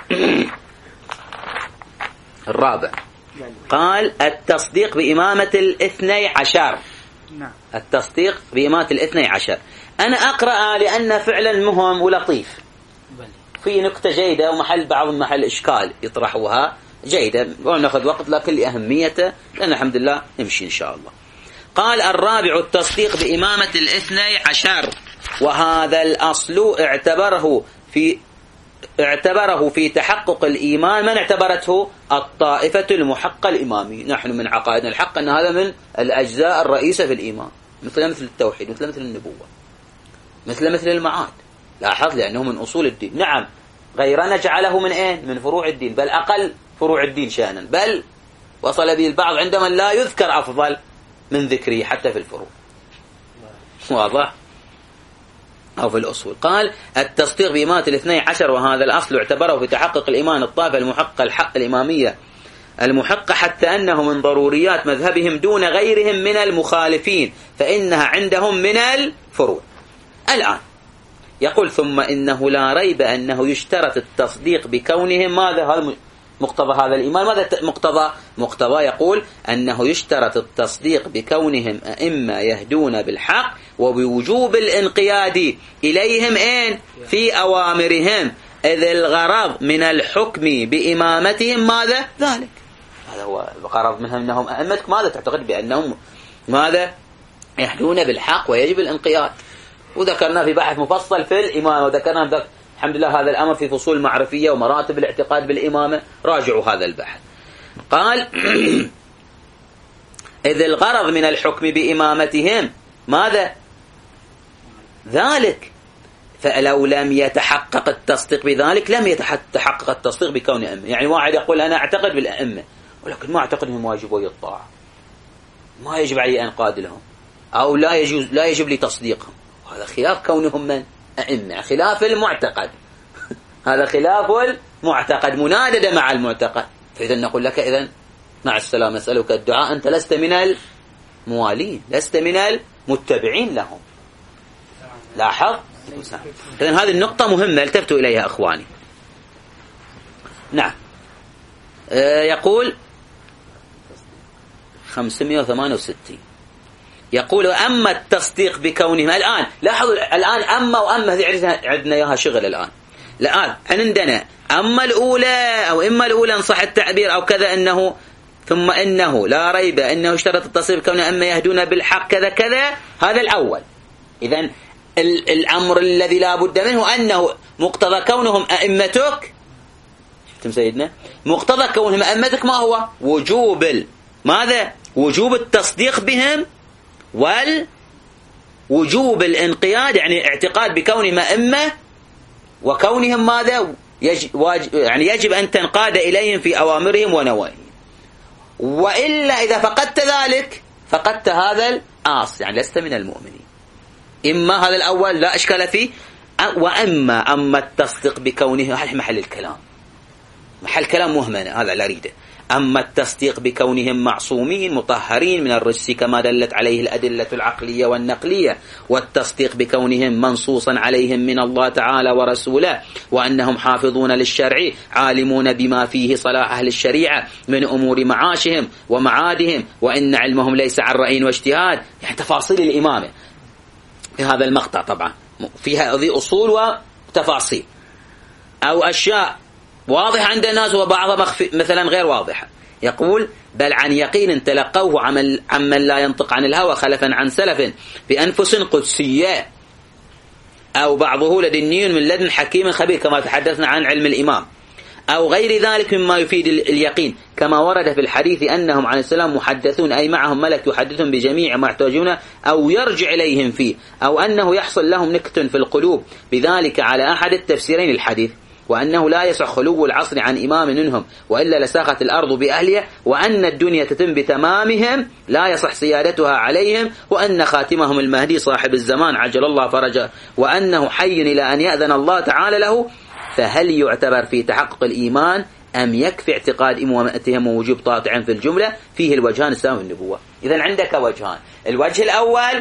الرابع قال التصديق بإمامة الاثني عشر. التصديق بإمامة الاثني عشر. أنا أقرأ لأن فعلا مهم ولطيف، في نكتة جيدة ومحل بعض محل إشكال يطرحوها جيدة ونأخذ وقت لكن لأهميته لأن الحمد لله نمشي إن شاء الله. قال الرابع التصديق بإمامة الاثني عشر، وهذا الأصل اعتبره في اعتبره في تحقق الإيمان من اعتبرته الطائفة المحقة الإمامي. نحن من عقائدنا الحق أن هذا من الأجزاء الرئيسة في الإيمان، مثل مثل التوحيد، مثل مثل النبوة، مثل مثل المعاد. لاحظ لأنه من أصول الدين. نعم غيرنا جعله من إيه؟ من فروع الدين، بل أقل فروع الدين شأنا، بل وصل به البعض عندما لا يذكر أفضل من ذكره حتى في الفروع. واضح؟ أو في الأصول. قال التصديق بإمامة الاثني عشر، وهذا الأصل اعتبره في تحقق الإيمان الطائفة المحققة الحق الإمامية المحقة حتى أنه من ضروريات مذهبهم دون غيرهم من المخالفين، فإنها عندهم من الفروع. الآن يقول ثم إنه لا ريب أنه يشترط التصديق بكونهم ماذا؟ هذا مقتضى هذا الإيمان. ماذا مقتضى؟ مقتضى يقول أنه يشترط التصديق بكونهم أئمة يهدون بالحق وبوجوب الانقياد إليهم إن في أوامرهم، إذ الغرض من الحكم بإمامتهم ماذا؟ ذلك. هذا هو الغرض منهم أنهم أئمتك. ماذا تعتقد؟ بأنهم ماذا؟ يهدون بالحق ويجب الانقياد. وذكرنا في بحث مفصل في الإمامة، وذكرنا الحمد لله هذا الأمر في فصول معرفية ومراتب الاعتقاد بالإمامة، راجعوا هذا البحث. قال إذ الغرض من الحكم بإمامتهم ماذا؟ ذلك. فلو لم يتحقق التصديق بذلك لم يتحقق التصديق بكون أئمة. يعني واحد يقول أنا أعتقد بالأئمة ولكن ما أعتقد أنهم واجبوا الطاعة، ما يجب علي أنقاد لهم، أو لا يجوز لا يجب لي تصديقهم. هذا خلاف كونهم من أئمة، خلاف المعتقد. هذا خلاف المعتقد، مناددة مع المعتقد. فإذا نقول لك إذن مع السلامة، نسألك الدعاء، أنت لست من الموالين، لست من المتبعين لهم. لاحظ؟ إذن هذه النقطة مهمة التفتوا إليها أخواني. نعم. آه يقول خمسمائة وثمانية وستين يقول أما التصديق بكونهم. الآن لاحظوا الآن أما وأما هذه عندنا إياها شغل. الآن الآن عندنا أما الأولى أو إما الأولى إن صح التعبير أو كذا، أنه ثم إنه لا ريب أنه اشترط التصديق بكونهم أما يهدون بالحق كذا كذا. هذا الأول. إذن الأمر الذي لا بد منه أنه مقتضى كونهم أئمتك. شفتم سيدنا؟ مقتضى كونهم أئمتك ما هو؟ وجوب ماذا؟ وجوب التصديق بهم والوجوب الانقياد، يعني اعتقاد بكونهم أئمة وكونهم ماذا؟ يجب, يعني يجب أن تنقاد إليهم في أوامرهم ونواهيهم. وإلا إذا فقدت ذلك فقدت هذا الأصل، يعني لست من المؤمنين. إما هذا الأول لا إشكال فيه، وأما أما التصديق بكونه محل الكلام، محل كلام مهمل، هذا لا أريده. أما التصديق بكونهم معصومين مطهرين من الرجس كما دلت عليه الأدلة العقلية والنقلية، والتصديق بكونهم منصوصا عليهم من الله تعالى ورسوله، وأنهم حافظون للشرع عالمون بما فيه صلاح أهل الشريعة من أمور معاشهم ومعادهم، وإن علمهم ليس عن رأي واجتهاد. يعني تفاصيل الإمامة في هذا المقطع طبعا فيها ذي أصول وتفاصيل، أو أشياء واضحة عند الناس وبعضها مثلا غير واضحة. يقول بل عن يقين تلقوه عمن, عمن لا ينطق عن الهوى خلفا عن سلف بأنفس قدسية، أو بعضه لدني من لدن حكيم خبير كما تحدثنا عن علم الإمام، أو غير ذلك مما يفيد اليقين كما ورد في الحديث أنهم عن السلام محدثون، أي معهم ملك يحدثهم بجميع ما يحتاجون أو يرجع إليهم فيه، أو أنه يحصل لهم نكت في القلوب بذلك على أحد التفسيرين الحديث، وأنه لا يصح خلو العصر عن إمام منهم وإلا لساقت الأرض بأهلها، وأن الدنيا تتم بتمامهم لا يصح سيادتها عليهم، وأن خاتمهم المهدي صاحب الزمان عجل الله فرجه، وأنه حي إلى أن يأذن الله تعالى له. فهل يعتبر في تحقق الإيمان أم يكفي اعتقاد إمامتهم ووجوب طاعتهم في الجملة؟ فيه الوجهان السامي النبوة. إذن عندك وجهان. الوجه الأول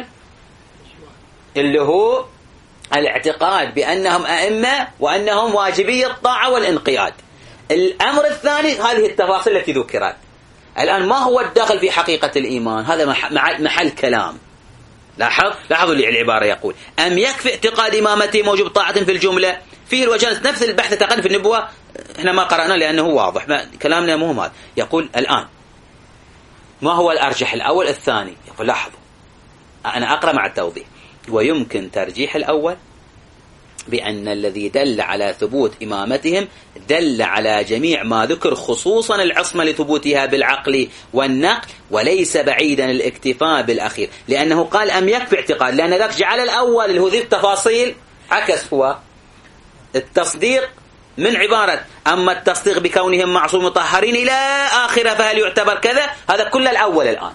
اللي هو الاعتقاد بأنهم أئمة وأنهم واجبي الطاعة والانقياد. الأمر الثاني هذه التفاصيل التي ذكرت. الآن ما هو الدخل في حقيقة الإيمان؟ هذا محل كلام. لاحظ لاحظوا لي العبارة. يقول أم يكفي اعتقاد إمامتهم ووجوب طاعتهم في الجملة؟ فيه الوجهان. نفس البحث تقدم في النبوة، احنا ما قرأنا لأنه واضح، ما كلامنا مهم هذا. يقول الآن ما هو الأرجح، الأول الثاني؟ يقول لاحظوا أنا أقرأ مع التوضيح. ويمكن ترجيح الأول بأن الذي دل على ثبوت إمامتهم دل على جميع ما ذكر، خصوصا العصمة لثبوتها بالعقل والنقل، وليس بعيدا الاكتفاء بالأخير، لأنه قال أم يكفي اعتقاد، لأن ذاك جعل الأول اللي هو ذي التفاصيل عكس هو التصديق من عبارة أما التصديق بكونهم معصوم مطهرين إلى آخره فهل يعتبر كذا. هذا كل الأول الآن،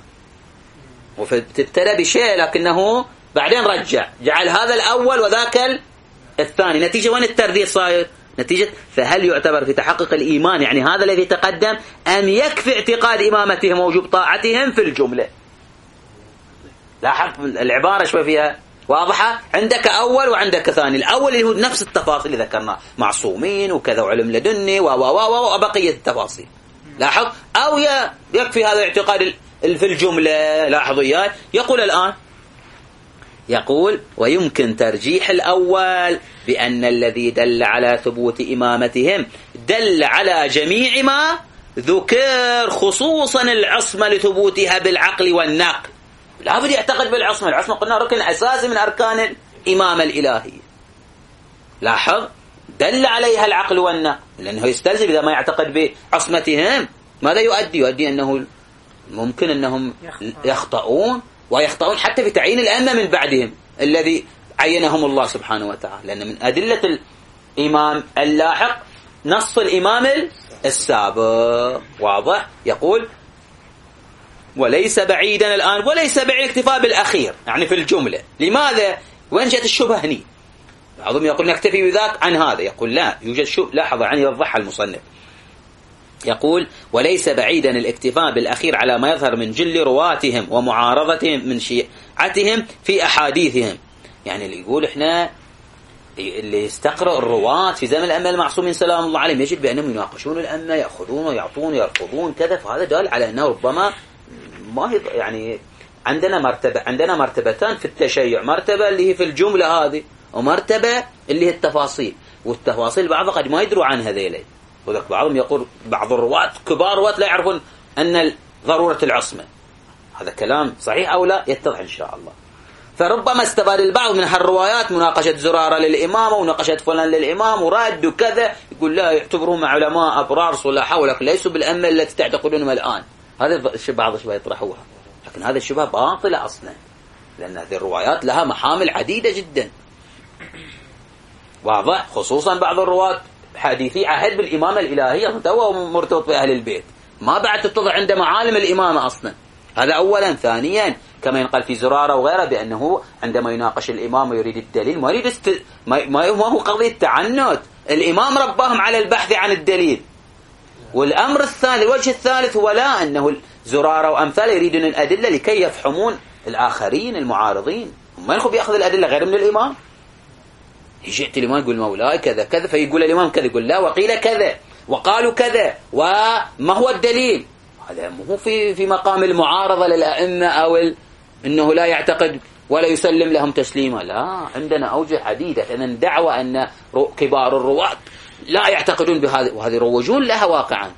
وتبتلى بشيء لكنه بعدين رجع جعل هذا الأول وذاك الثاني. نتيجة وين الترديد صاير؟ نتيجة فهل يعتبر في تحقق الإيمان يعني هذا الذي تقدم، أم يكفي اعتقاد إمامتهم ووجوب طاعتهم في الجملة؟ لاحظ العبارة شوي فيها واضحة. عندك أول وعندك ثاني. الأول اللي هو نفس التفاصيل اللي ذكرناه، معصومين وكذا وعلم لدني و و و وبقية التفاصيل. لاحظ. أو يكفي هذا الاعتقاد في الجملة. لاحظوا إياه. يقول الآن يقول ويمكن ترجيح الأول بأن الذي دل على ثبوت إمامتهم دل على جميع ما ذكر، خصوصا العصمة لثبوتها بالعقل والنقل. لا بد يعتقد بالعصمة. العصمة قلنا ركن أساسي من أركان الإمامة الإلهية. لاحظ دل عليها العقل والنقل، لأنه يستلزم إذا ما يعتقد بعصمتهم ماذا يؤدي؟ يؤدي أنه ممكن أنهم يخطئون، ويخطئون حتى في تعيين الأئمة من بعدهم الذي عينهم الله سبحانه وتعالى. لأن من أدلة الإمام اللاحق نص الإمام السابق. واضح. يقول وليس بعيدا الآن، وليس بعيد الاكتفاء بالأخير يعني في الجملة. لماذا؟ وين جاءت الشبهة هني؟ بعضهم يقول نكتفي بذاك عن هذا. يقول لا، يوجد شبهة. لاحظ يعني يوضحها المصنف. يقول وليس بعيدا الاكتفاء بالأخير على ما يظهر من جل رواتهم ومعارضتهم من شيعتهم في أحاديثهم. يعني اللي يقول إحنا اللي يستقرأ الرواة في زمن الأئمة المعصومين سلام الله عليهم يجد بأنهم يناقشون الأئمة، يأخذون ويعطون يرفضون كذا، فهذا دال على أنه ربما ما هي يعني عندنا مرتبة عندنا مرتبتان في التشيع، مرتبة اللي هي في الجملة هذه، ومرتبة اللي هي التفاصيل. والتفاصيل بعض قد ما يدروا عن هذيلين. وذلك بعضهم يقول بعض الرواة كبار رواة لا يعرفون أن ضرورة العصمة. هذا كلام صحيح أو لا؟ يتضح إن شاء الله. فربما استفاد البعض من هالروايات مناقشة زرارة للإمام ومناقشة فلان للإمام ورد وكذا، يقول لا يعتبرهم علماء أبرار صلحاء ولكن ليسوا بالأمة التي تعتقدونهم الآن. هذا بعض الشباب يطرحوها، لكن هذا الشبهة باطلة أصلا، لأن هذه الروايات لها محامل عديدة جدا. واضح. خصوصا بعض الرواة حديثي عهد بالإمامة الإلهية تو مرتبط بأهل البيت، ما بعد تتضح عند معالم الإمامة أصلا. هذا أولا. ثانيا كما ينقل في زرارة وغيره بأنه عندما يناقش الإمام ويريد الدليل ما يريد است... ما... ما هو قضية تعنت. الإمام رباهم على البحث عن الدليل. والأمر الثالث الوجه الثالث هو لا أنه زرارة وأمثال يريدون الأدلة لكي يفحمون الآخرين المعارضين. ما ينخب يأخذ الأدلة غير من الإمام. يجي الإمام يقول مولاي كذا كذا، فيقول الإمام كذا، يقول لا وقيل كذا وقالوا كذا وما هو الدليل. هذا مو في في مقام المعارضة للأئمة أو ال... إنه لا يعتقد ولا يسلم لهم تسليما. لا، عندنا أوجه عديدة. لأن دعوة أن كبار الرواة لا يعتقدون بهذا، وهذه يروجون لها واقعا.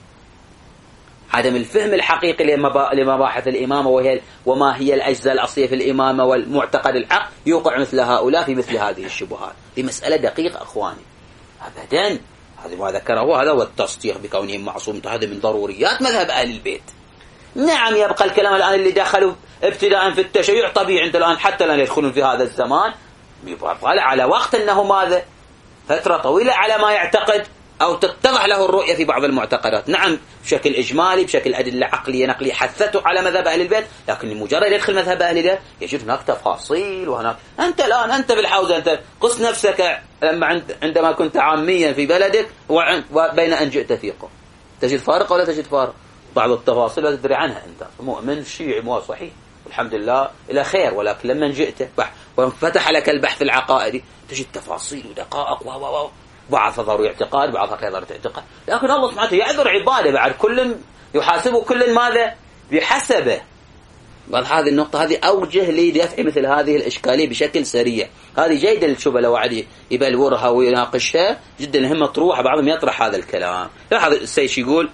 عدم الفهم الحقيقي لمباحث الإمامة وهي وما هي الأجزاء الأصلية في الإمامة والمعتقد الحق يوقع مثل هؤلاء في مثل هذه الشبهات. في مسألة دقيقة أخواني أبدا. هذا ما ذكره هذا والتصديق بكونهم معصوم، هذا من ضروريات مذهب أهل البيت. نعم يبقى الكلام الآن اللي دخلوا ابتداء في التشيع طبيعي أنت الآن حتى الآن يدخلون في هذا الزمان يبقى على وقت أنه ماذا فترة طويلة على ما يعتقد أو تتضح له الرؤية في بعض المعتقدات. نعم بشكل إجمالي بشكل أدلة عقلية نقلية حثته على مذهب أهل البيت، لكن لمجرد يدخل مذهب أهل البيت يجد هناك تفاصيل. وهناك أنت الآن أنت بالحوزة أنت قص نفسك عندما كنت عاميا في بلدك وبين أن جئت ثيقا، تجد فارق ولا تجد فارق؟ بعض التفاصيل لا تدري عنها أنت مؤمن شيعي مو صحيح والحمد لله إلى خير، ولكن لما جئت وانفتح لك البحث العقائدي تجد تفاصيل ودقائق و و بعض ضروري اعتقاد بعضها غير ضروري اعتقاد. لكن الله سبحانه وتعالى يعذر عباده بعد كل يحاسبه كل ماذا بحسبه. بعد هذه النقطة هذه أوجه لدفع مثل هذه الإشكالية بشكل سريع. هذه جيدة للشبهة لو عاد يبلورها ويناقشها جدا الهمة تروح. بعضهم يطرح هذا الكلام. لاحظ السيش يقول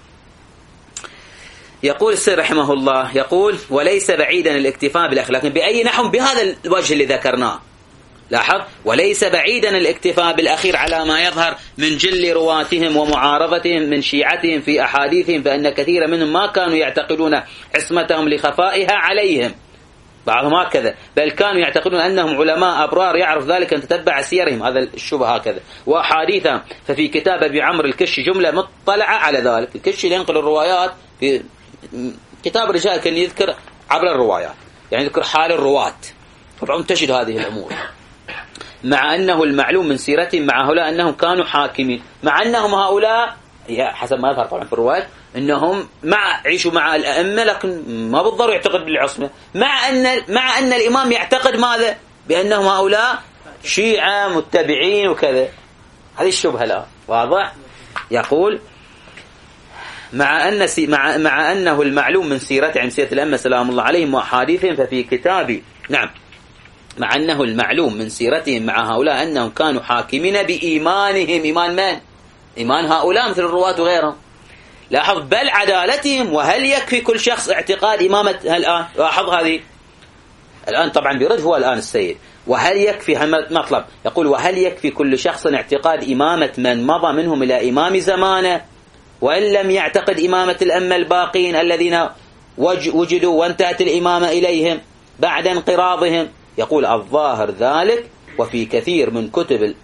يقول السيد رحمه الله يقول وليس بعيدا الاكتفاء بالأخلاق بأي نحو بهذا الوجه اللي ذكرناه. لاحظ وليس بعيدا الاكتفاء بالأخير على ما يظهر من جل رواتهم ومعارضتهم من شيعتهم في أحاديثهم، فإن كثير منهم ما كانوا يعتقدون عصمتهم لخفائها عليهم بعضهم هكذا، بل كانوا يعتقدون أنهم علماء أبرار يعرف ذلك أن تتبع سيرهم. هذا الشبه هكذا وأحاديثهم. ففي كتاب أبي عمرو الكشي جملة مطلعة على ذلك. الكشي اللي ينقل الروايات في كتاب الرجال كان يذكر عبر الروايات، يعني يذكر حال الرواة، طبعا تجد هذه الأمور. مع أنه المعلوم من سيرتهم مع هؤلاء أنهم كانوا حاكمين، مع أنهم هؤلاء حسب ما يظهر طبعا في الرواية أنهم مع عيشوا مع الأئمة لكن ما بالضرورة يعتقد بالعصمة، مع أن مع أن الإمام يعتقد ماذا؟ بأنهم هؤلاء شيعة متبعين وكذا. هذه الشبهة الآن واضح. يقول مع أن سي مع مع أنه المعلوم من سيرتهم سيرة الأئمة سلام الله عليهم وأحاديثهم ففي كتاب نعم مع أنه المعلوم من سيرتهم مع هؤلاء أنهم كانوا حاكمين بإيمانهم. إيمان من؟ إيمان هؤلاء مثل الرواة وغيرهم. لاحظ بل عدالتهم. وهل يكفي كل شخص اعتقاد إمامة الآن؟ لاحظ هذه الآن طبعا بيرد هو الآن السيد. وهل يكفي مطلب يقول وهل يكفي كل شخص اعتقاد إمامة من مضى منهم إلى إمام زمانه وإن لم يعتقد إمامة الأئمة الباقين الذين وجدوا وانتهت الإمامة إليهم بعد انقراضهم؟ يقول الظاهر ذلك وفي كثير من كتب ال...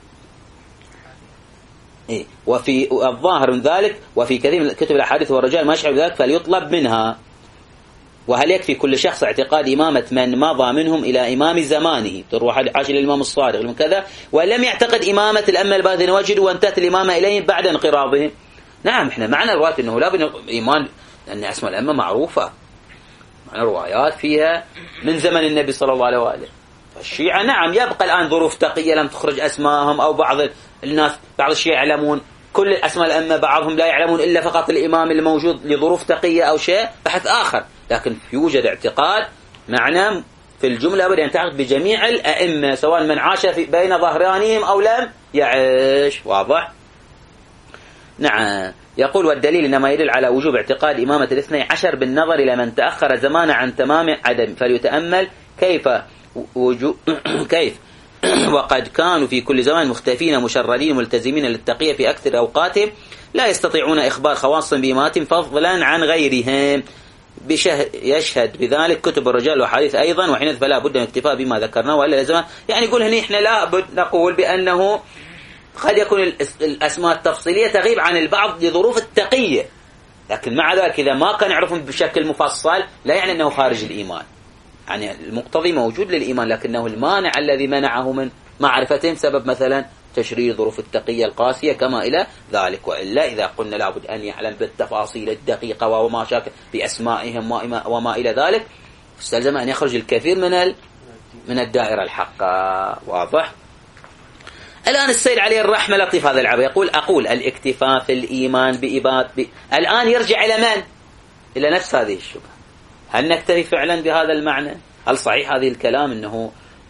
إيه؟ وفي الظاهر من ذلك وفي كثير من كتب الأحاديث والرجال ما يشعر ذلك فليطلب منها. وهل يكفي كل شخص اعتقاد إمامة من مضى منهم إلى إمام زمانه تروح عاشر الإمام الصادق من كذا ولم يعتقد إمامة الأئمة الباقين وجدوا وانتهت الإمامة إليهم بعد انقراضهم؟ نعم احنا معنا روايات انه لا بد ايمان لان اسماء الائمه معروفه، معنا روايات فيها من زمن النبي صلى الله عليه واله. الشيعة نعم يبقى الان ظروف تقيه لم تخرج اسماءهم او بعض الناس بعض الشيعة يعلمون كل الاسماء الائمه بعضهم لا يعلمون الا فقط الامام الموجود لظروف تقيه او شيء بحث اخر، لكن يوجد اعتقاد معنى في الجمله ابدا يعتقد بجميع الائمه سواء من عاش في بين ظهرانهم او لم يعيش. واضح. نعم. يقول والدليل إنما يدل على وجوب اعتقاد إمامة الاثني عشر بالنظر إلى من تأخر زمانه عن تمام عدم فليتأمل كيف وجو كيف وقد كانوا في كل زمان مختفين مشردين ملتزمين للتقية في أكثر أوقاتهم لا يستطيعون إخبار خواص بإمامتهم فضلا عن غيرهم بشه يشهد بذلك كتب الرجال وحديث أيضا وحينئذ فلا بد من اكتفاء بما ذكرناه وإلا لازم يعني يقول هنا إحنا لا بد نقول بأنه قد يكون الأسماء التفصيلية تغيب عن البعض لظروف التقية، لكن مع ذلك إذا ما كان يعرفهم بشكل مفصل لا يعني أنه خارج الإيمان، يعني المقتضي موجود للإيمان لكنه المانع الذي منعه من معرفتهم سبب مثلا تشريع ظروف التقية القاسية كما إلى ذلك. وإلا إذا قلنا لابد أن يعلم بالتفاصيل الدقيقة وما شاك بأسمائهم وما إلى ذلك استلزم أن يخرج الكثير من من الدائرة الحقة. واضح. الآن السيد عليه الرحمة لطيف هذا العبد يقول أقول الاكتفاء في الإيمان بإباد ب... الآن يرجع إلى من؟ إلى نفس هذه الشبهة. هل نكتفي فعلا بهذا المعنى؟ هل صحيح هذه الكلام أنه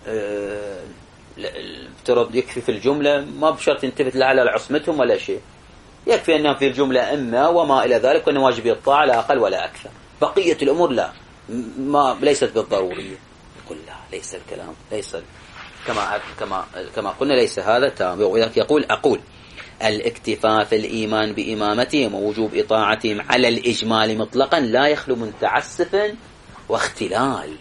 افترض يكفي في الجملة ما بشرط ينتفت لها على عصمتهم ولا شيء، يكفي أنهم في الجملة إما وما إلى ذلك وأن واجب الطاعة لا أقل ولا أكثر، بقية الأمور لا ما ليست بالضرورية. يقول لا ليس الكلام ليس كما كما كما قلنا ليس هذا تام. يقول أقول الاكتفاء في الإيمان بإمامتهم ووجوب إطاعتهم على الإجمال مطلقا لا يخلو من تعسف واختلال،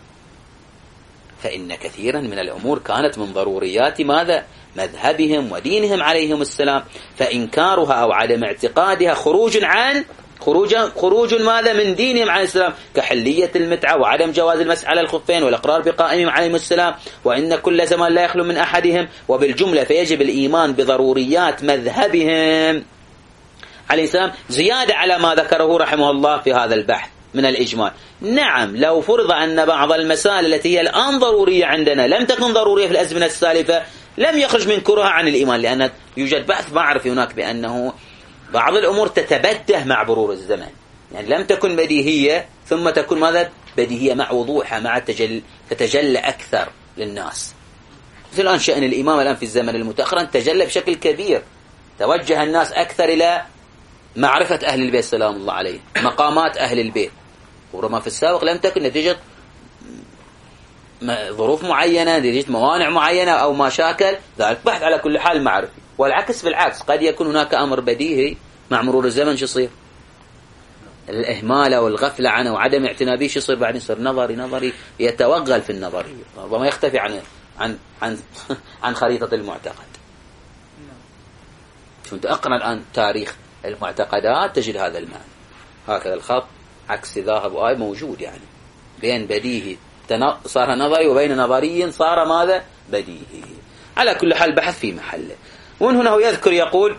فإن كثيرا من الأمور كانت من ضروريات ماذا؟ مذهبهم ودينهم عليهم السلام، فإنكارها أو عدم اعتقادها خروج عن خروج خروج ماذا من دينهم عليه السلام كحلية المتعة وعدم جواز المسح على الخفين والإقرار بقائمهم عليهم السلام، وإن كل زمان لا يخلو من أحدهم، وبالجملة فيجب الإيمان بضروريات مذهبهم عليه السلام زيادة على ما ذكره رحمه الله في هذا البحث من الإجمال. نعم لو فرض أن بعض المسائل التي هي الآن ضرورية عندنا لم تكن ضرورية في الأزمنة السالفة لم يخرج من كرها عن الإيمان، لأن يوجد بحث معرفي هناك بأنه بعض الأمور تتبده مع مرور الزمن، يعني لم تكن بديهية ثم تكون ماذا؟ بديهية مع وضوحها مع التجل تتجلى أكثر للناس. مثل الآن شأن الإمام الآن في الزمن المتأخر تجلى بشكل كبير، توجه الناس أكثر إلى معرفة أهل البيت سلام الله عليه مقامات أهل البيت، ورما في السابق لم تكن نتيجة ظروف معينة نتيجة موانع معينة أو ما شاكل ذلك بحث على كل حال معرفي. والعكس بالعكس قد يكون هناك أمر بديهي مع مرور الزمن شو يصير؟ الإهمال والغفلة عنه وعدم اعتناء به شو يصير؟ بعدين يصير نظري نظري يتوغل في النظرية ربما يختفي عن عن عن عن خريطة المعتقد. كنت أقرأ الآن تاريخ المعتقدات تجد هذا المعنى هكذا الخط عكس ذاهب وآي موجود، يعني بين بديهي صار نظري وبين نظري صار ماذا بديهي. على كل حال بحث في محله. ومن هنا هو يذكر يقول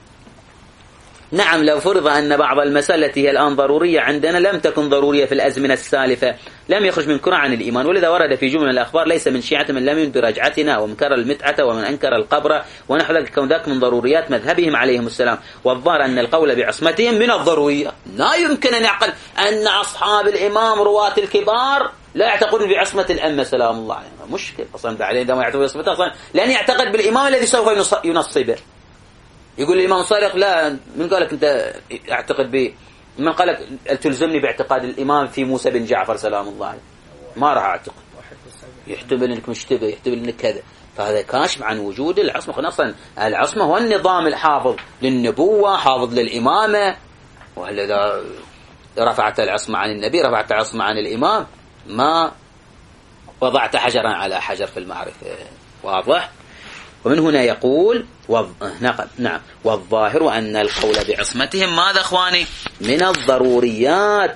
نعم لو فرض أن بعض المسائل التي هي الآن ضرورية عندنا لم تكن ضرورية في الأزمنة السالفة لم يخرج من كرة عن الإيمان. ولذا ورد في جمل الأخبار ليس من شيعة من لم يؤمن برجعتنا ومنكر المتعة ومن أنكر القبر ونحو ذلك كون ذاك من ضروريات مذهبهم عليهم السلام. والظاهر أن القول بعصمتهم من الضرورية. لا يمكن أن يعقل أن أصحاب الإمام رواة الكبار لا يعتقدون بعصمة الأمة سلام الله عليهم. مشكل أصلا بعدين عندما يعتقد بعصمته أصلا لأن يعتقد بالإمام الذي سوف ينصبه. يقول الإمام صادق لا من قالك أنت اعتقد ب من قالك تلزمني باعتقاد الإمام في موسى بن جعفر سلام الله عليه ما راح أعتقد. يحتمل أنك مشتبه يحتمل أنك كذا. فهذا كاشف عن وجود العصمة. أصلا العصمة هو النظام الحافظ للنبوة حافظ للإمامة. وهل إذا رفعت العصمة عن النبي رفعت العصمة عن الإمام ما وضعت حجرا على حجر في المعرفة. واضح. ومن هنا يقول و... نعم والظاهر أن القول بعصمتهم ماذا أخواني من الضروريات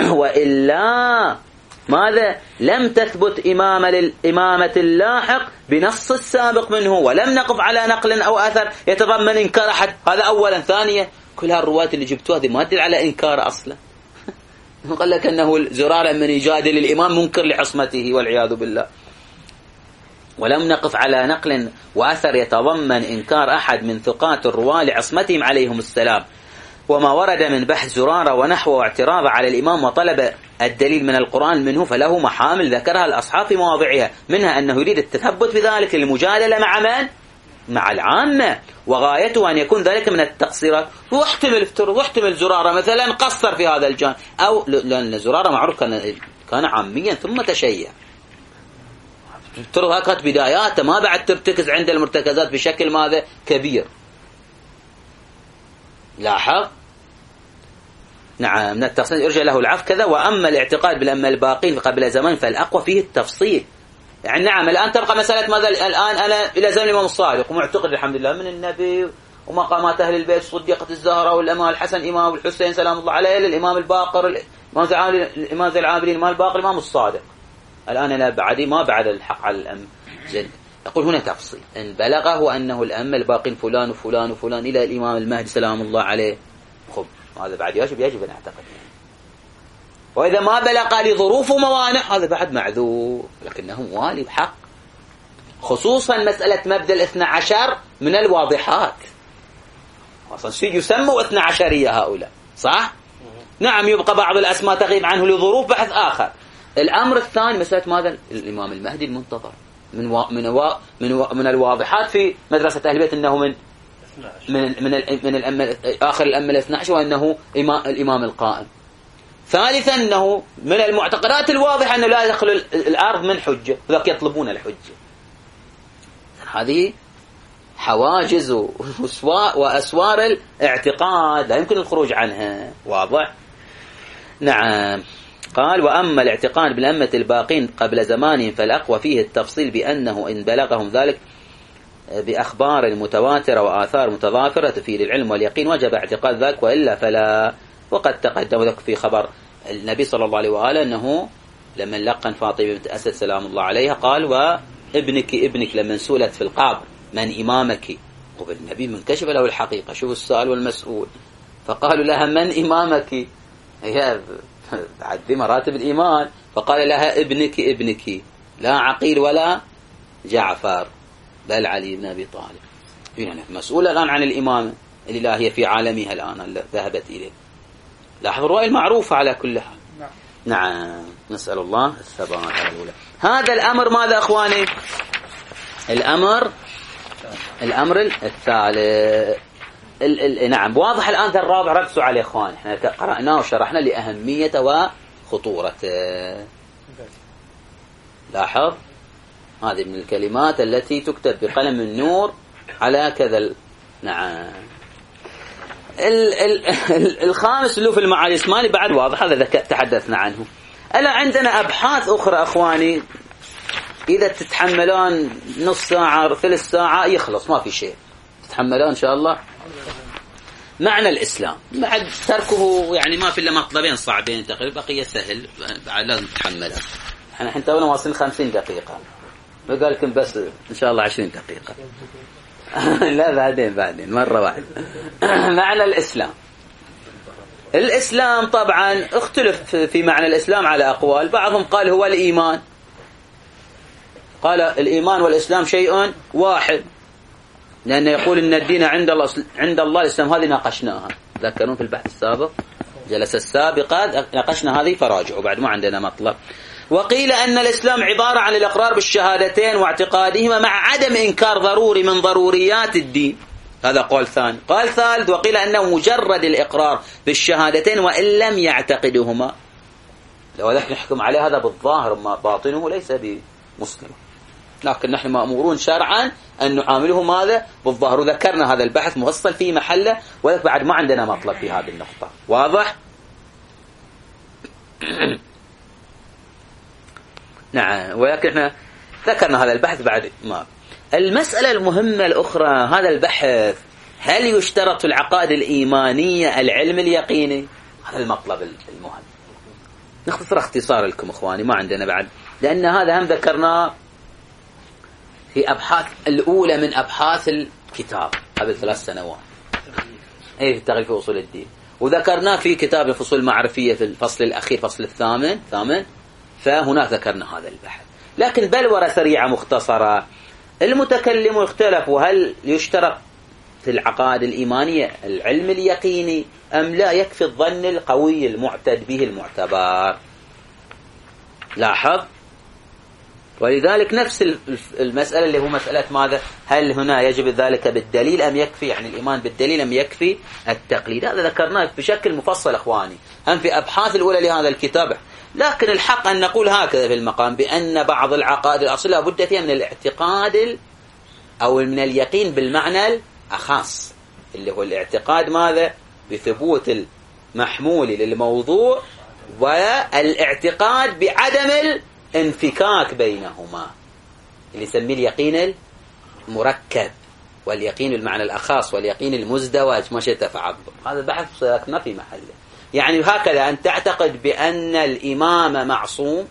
وإلا ماذا لم تثبت إمامة للإمامة اللاحق بنص السابق منه ولم نقف على نقل أو أثر يتضمن إنكار أحد. هذا أولا. ثانيا كل هالروايات اللي جبتوها هذه ما تدل على إنكار أصلا. قال لك أنه زرارة من يجادل الإمام منكر لعصمته والعياذ بالله. ولم نقف على نقل وأثر يتضمن إنكار أحد من ثقات الرواة لعصمتهم عليهم السلام. وما ورد من بحث زرارة ونحوه واعتراض على الإمام وطلب الدليل من القرآن منه فله محامل ذكرها الأصحاب في مواضعها منها أنه يريد التثبت بذلك للمجادلة مع من؟ مع العامة وغايته أن يكون ذلك من التقصيرات. واحتمل افترض واحتمل زرارة مثلا قصر في هذا الجانب أو لأن زرارة معروف كان كان عاميا ثم تشيع افترض هكذا بداياته ما بعد ترتكز عند المرتكزات بشكل ماذا كبير. لاحظ. نعم من التفصيل يرجع له العفو كذا. وأما الاعتقاد بالأمة الباقين قبل زمان فالأقوى فيه التفصيل. يعني نعم الآن تبقى مسألة ماذا الآن أنا إلى زمن الإمام الصادق ومعتقد الحمد لله من النبي ومقامات أهل البيت الصديقة الزهراء والإمام الحسن إمام الحسين سلام الله عليه للإمام الباقر الإمام زي العابدين الإمام الباقر الإمام الصادق. الآن أنا بعدي ما بعد الحق على الأم زين. يقول هنا تفصيل إن بلغه أنه الأم الباقين فلان وفلان وفلان إلى الإمام المهدي سلام الله عليه خب هذا بعد يجب يجب أن أعتقد. وإذا ما بلغ لظروف وموانع هذا بعد معذور لكنه والي بحق. خصوصا مسألة مبدأ الاثنى عشر من الواضحات أصلا شيء يسموا اثنى عشرية هؤلاء صح؟ نعم يبقى بعض الأسماء تغيب عنه لظروف بحث آخر. الأمر الثاني مسألة ماذا الإمام المهدي المنتظر من و... من و... من, و... من الواضحات في مدرسة أهل البيت أنه من من من, ال... من الأمة آخر الأمة الاثنى عشر وأنه إمام... الإمام القائم. ثالثا أنه من المعتقدات الواضحة أنه لا يدخل الأرض من حجة وذاك يطلبون الحجة. هذه حواجز وأسوار الاعتقاد لا يمكن الخروج عنها. واضح. نعم. قال وأما الاعتقاد بالأمة الباقين قبل زمانهم فالأقوى فيه التفصيل بأنه إن بلغهم ذلك بأخبار متواترة وآثار متضافرة تفيد العلم واليقين وجب اعتقاد ذلك وإلا فلا. وقد تقدم ذلك في خبر النبي صلى الله عليه وآله أنه لما لقن فاطمة بنت أسد سلام الله عليها قال وابنك ابنك لما سئلت في القبر من إمامك قبل النبي منكشف له الحقيقة شوف السؤال والمسؤول فقالوا لها من إمامك هي عدي مراتب الإيمان فقال لها ابنك ابنك لا عقيل ولا جعفر بل علي بن أبي طالب. يعني مسؤولة الآن عن الإمامة الإلهية في عالمها الآن ذهبت إليه. لاحظ الرؤية المعروفة على كل حال. نعم. نعم نسأل الله الثبات على الأولى. هذا الأمر ماذا أخواني الأمر الأمر الثالث ال ال نعم واضح الآن الرابع ركزوا عليه إخوان احنا قرأناه وشرحنا لأهميته وخطورته. لاحظ هذه من الكلمات التي تكتب بقلم النور على كذا. نعم. ال ال الخامس اللي في المعاني الاسماني بعد واضح هذا تحدثنا عنه. ألا عندنا أبحاث أخرى أخواني إذا تتحملون نص ساعة ثلث ساعة يخلص ما في شيء تتحملون إن شاء الله. معنى الإسلام بعد تركه يعني ما في إلا مطلبين صعبين تقريبا بقية سهل بعد لازم تتحمله. احنا الحين تونا واصلين خمسين دقيقة، بقى لكم بس إن شاء الله عشرين دقيقة. لا بعدين بعدين مرة واحدة. معنى الإسلام. الإسلام طبعا اختلف في معنى الإسلام على أقوال، بعضهم قال هو الإيمان، قال الإيمان والإسلام شيء واحد، لأنه يقول إن الدين عند الله عند الله الإسلام. هذه ناقشناها، ذكرون في البحث السابق، جلسة السابقة ناقشنا هذه فراجعوا بعد ما عندنا مطلب. وقيل أن الإسلام عبارة عن الإقرار بالشهادتين واعتقادهما مع عدم إنكار ضروري من ضروريات الدين، هذا قول ثاني. قال ثالث وقيل أنه مجرد الإقرار بالشهادتين وإن لم يعتقدهما، لو ذلك نحكم عليه هذا بالظاهر ما باطنه ليس بمسلم، لكن نحن مأمورون شرعا أن نعامله ماذا بالظاهر. وذكرنا هذا البحث مفصل في محله، ولكن بعد ما عندنا مطلب في هذه النقطة، واضح؟ نعم، ولكن احنا ذكرنا هذا البحث بعد ما. المسألة المهمة الأخرى هذا البحث، هل يشترط في العقائد الإيمانية العلم اليقيني؟ هذا المطلب المهم. نختصر اختصار لكم إخواني، ما عندنا بعد، لأن هذا هم ذكرناه في أبحاث الأولى من أبحاث الكتاب قبل ثلاث سنوات، أي في تغليف أصول الدين، وذكرناه في كتاب الفصول المعرفية في الفصل الأخير فصل الثامن ثامن فهناك ذكرنا هذا البحث. لكن بلورة سريعة مختصرة، المتكلمون اختلفوا هل يشترط في العقائد الإيمانية العلم اليقيني أم لا يكفي الظن القوي المعتد به المعتبر. لاحظ، ولذلك نفس المسألة اللي هو مسألة ماذا، هل هنا يجب ذلك بالدليل أم يكفي، يعني الإيمان بالدليل أم يكفي التقليد. هذا ذكرناه بشكل مفصل أخواني هم في أبحاث الأولى لهذا الكتاب. لكن الحق أن نقول هكذا في المقام، بأن بعض العقائد الأصلية بد فيها من الاعتقاد أو من اليقين بالمعنى الأخص، اللي هو الاعتقاد ماذا بثبوت المحمول للموضوع، والاعتقاد بعدم الانفكاك بينهما، اللي يسميه اليقين المركب، واليقين بالمعنى الأخص، واليقين المزدوج، ما شئت فعبر. هذا بحث سلكنا في محله. يعني هكذا أن تعتقد بأن الإمام معصوم،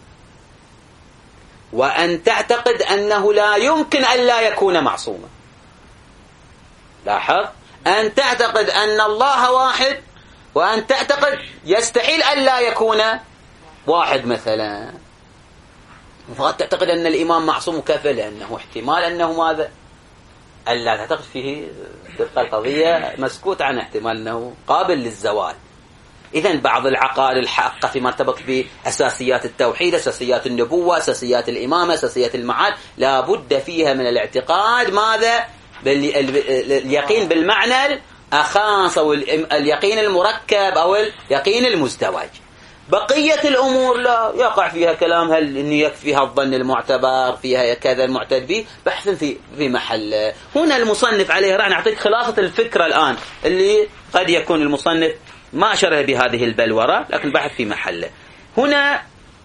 وأن تعتقد أنه لا يمكن أن لا يكون معصوما. لاحظ، أن تعتقد أن الله واحد، وأن تعتقد يستحيل أن لا يكون واحد مثلا. وقد تعتقد أن الإمام معصوم كفى، لأنه احتمال أنه ماذا ألا تعتقد فيه تبقى القضية مسكوت عن احتمال أنه قابل للزوال. إذن بعض العقائد الحقة فيما ارتبط بأساسيات التوحيد، أساسيات النبوة، أساسيات الإمامة، أساسيات المعاد، لا بد فيها من الاعتقاد ماذا اليقين بالمعنى الأخص، أو اليقين المركب، أو اليقين المزدوج. بقية الأمور لا يقع فيها كلام، هل إن يكفيها الظن المعتبر، فيها كذا المعتد به، بحث في في محل. هنا المصنف عليه راح نعطيك خلاصة الفكرة الآن، اللي قد يكون المصنف ما أشره بهذه البلورة، لكن بحث في محله. هنا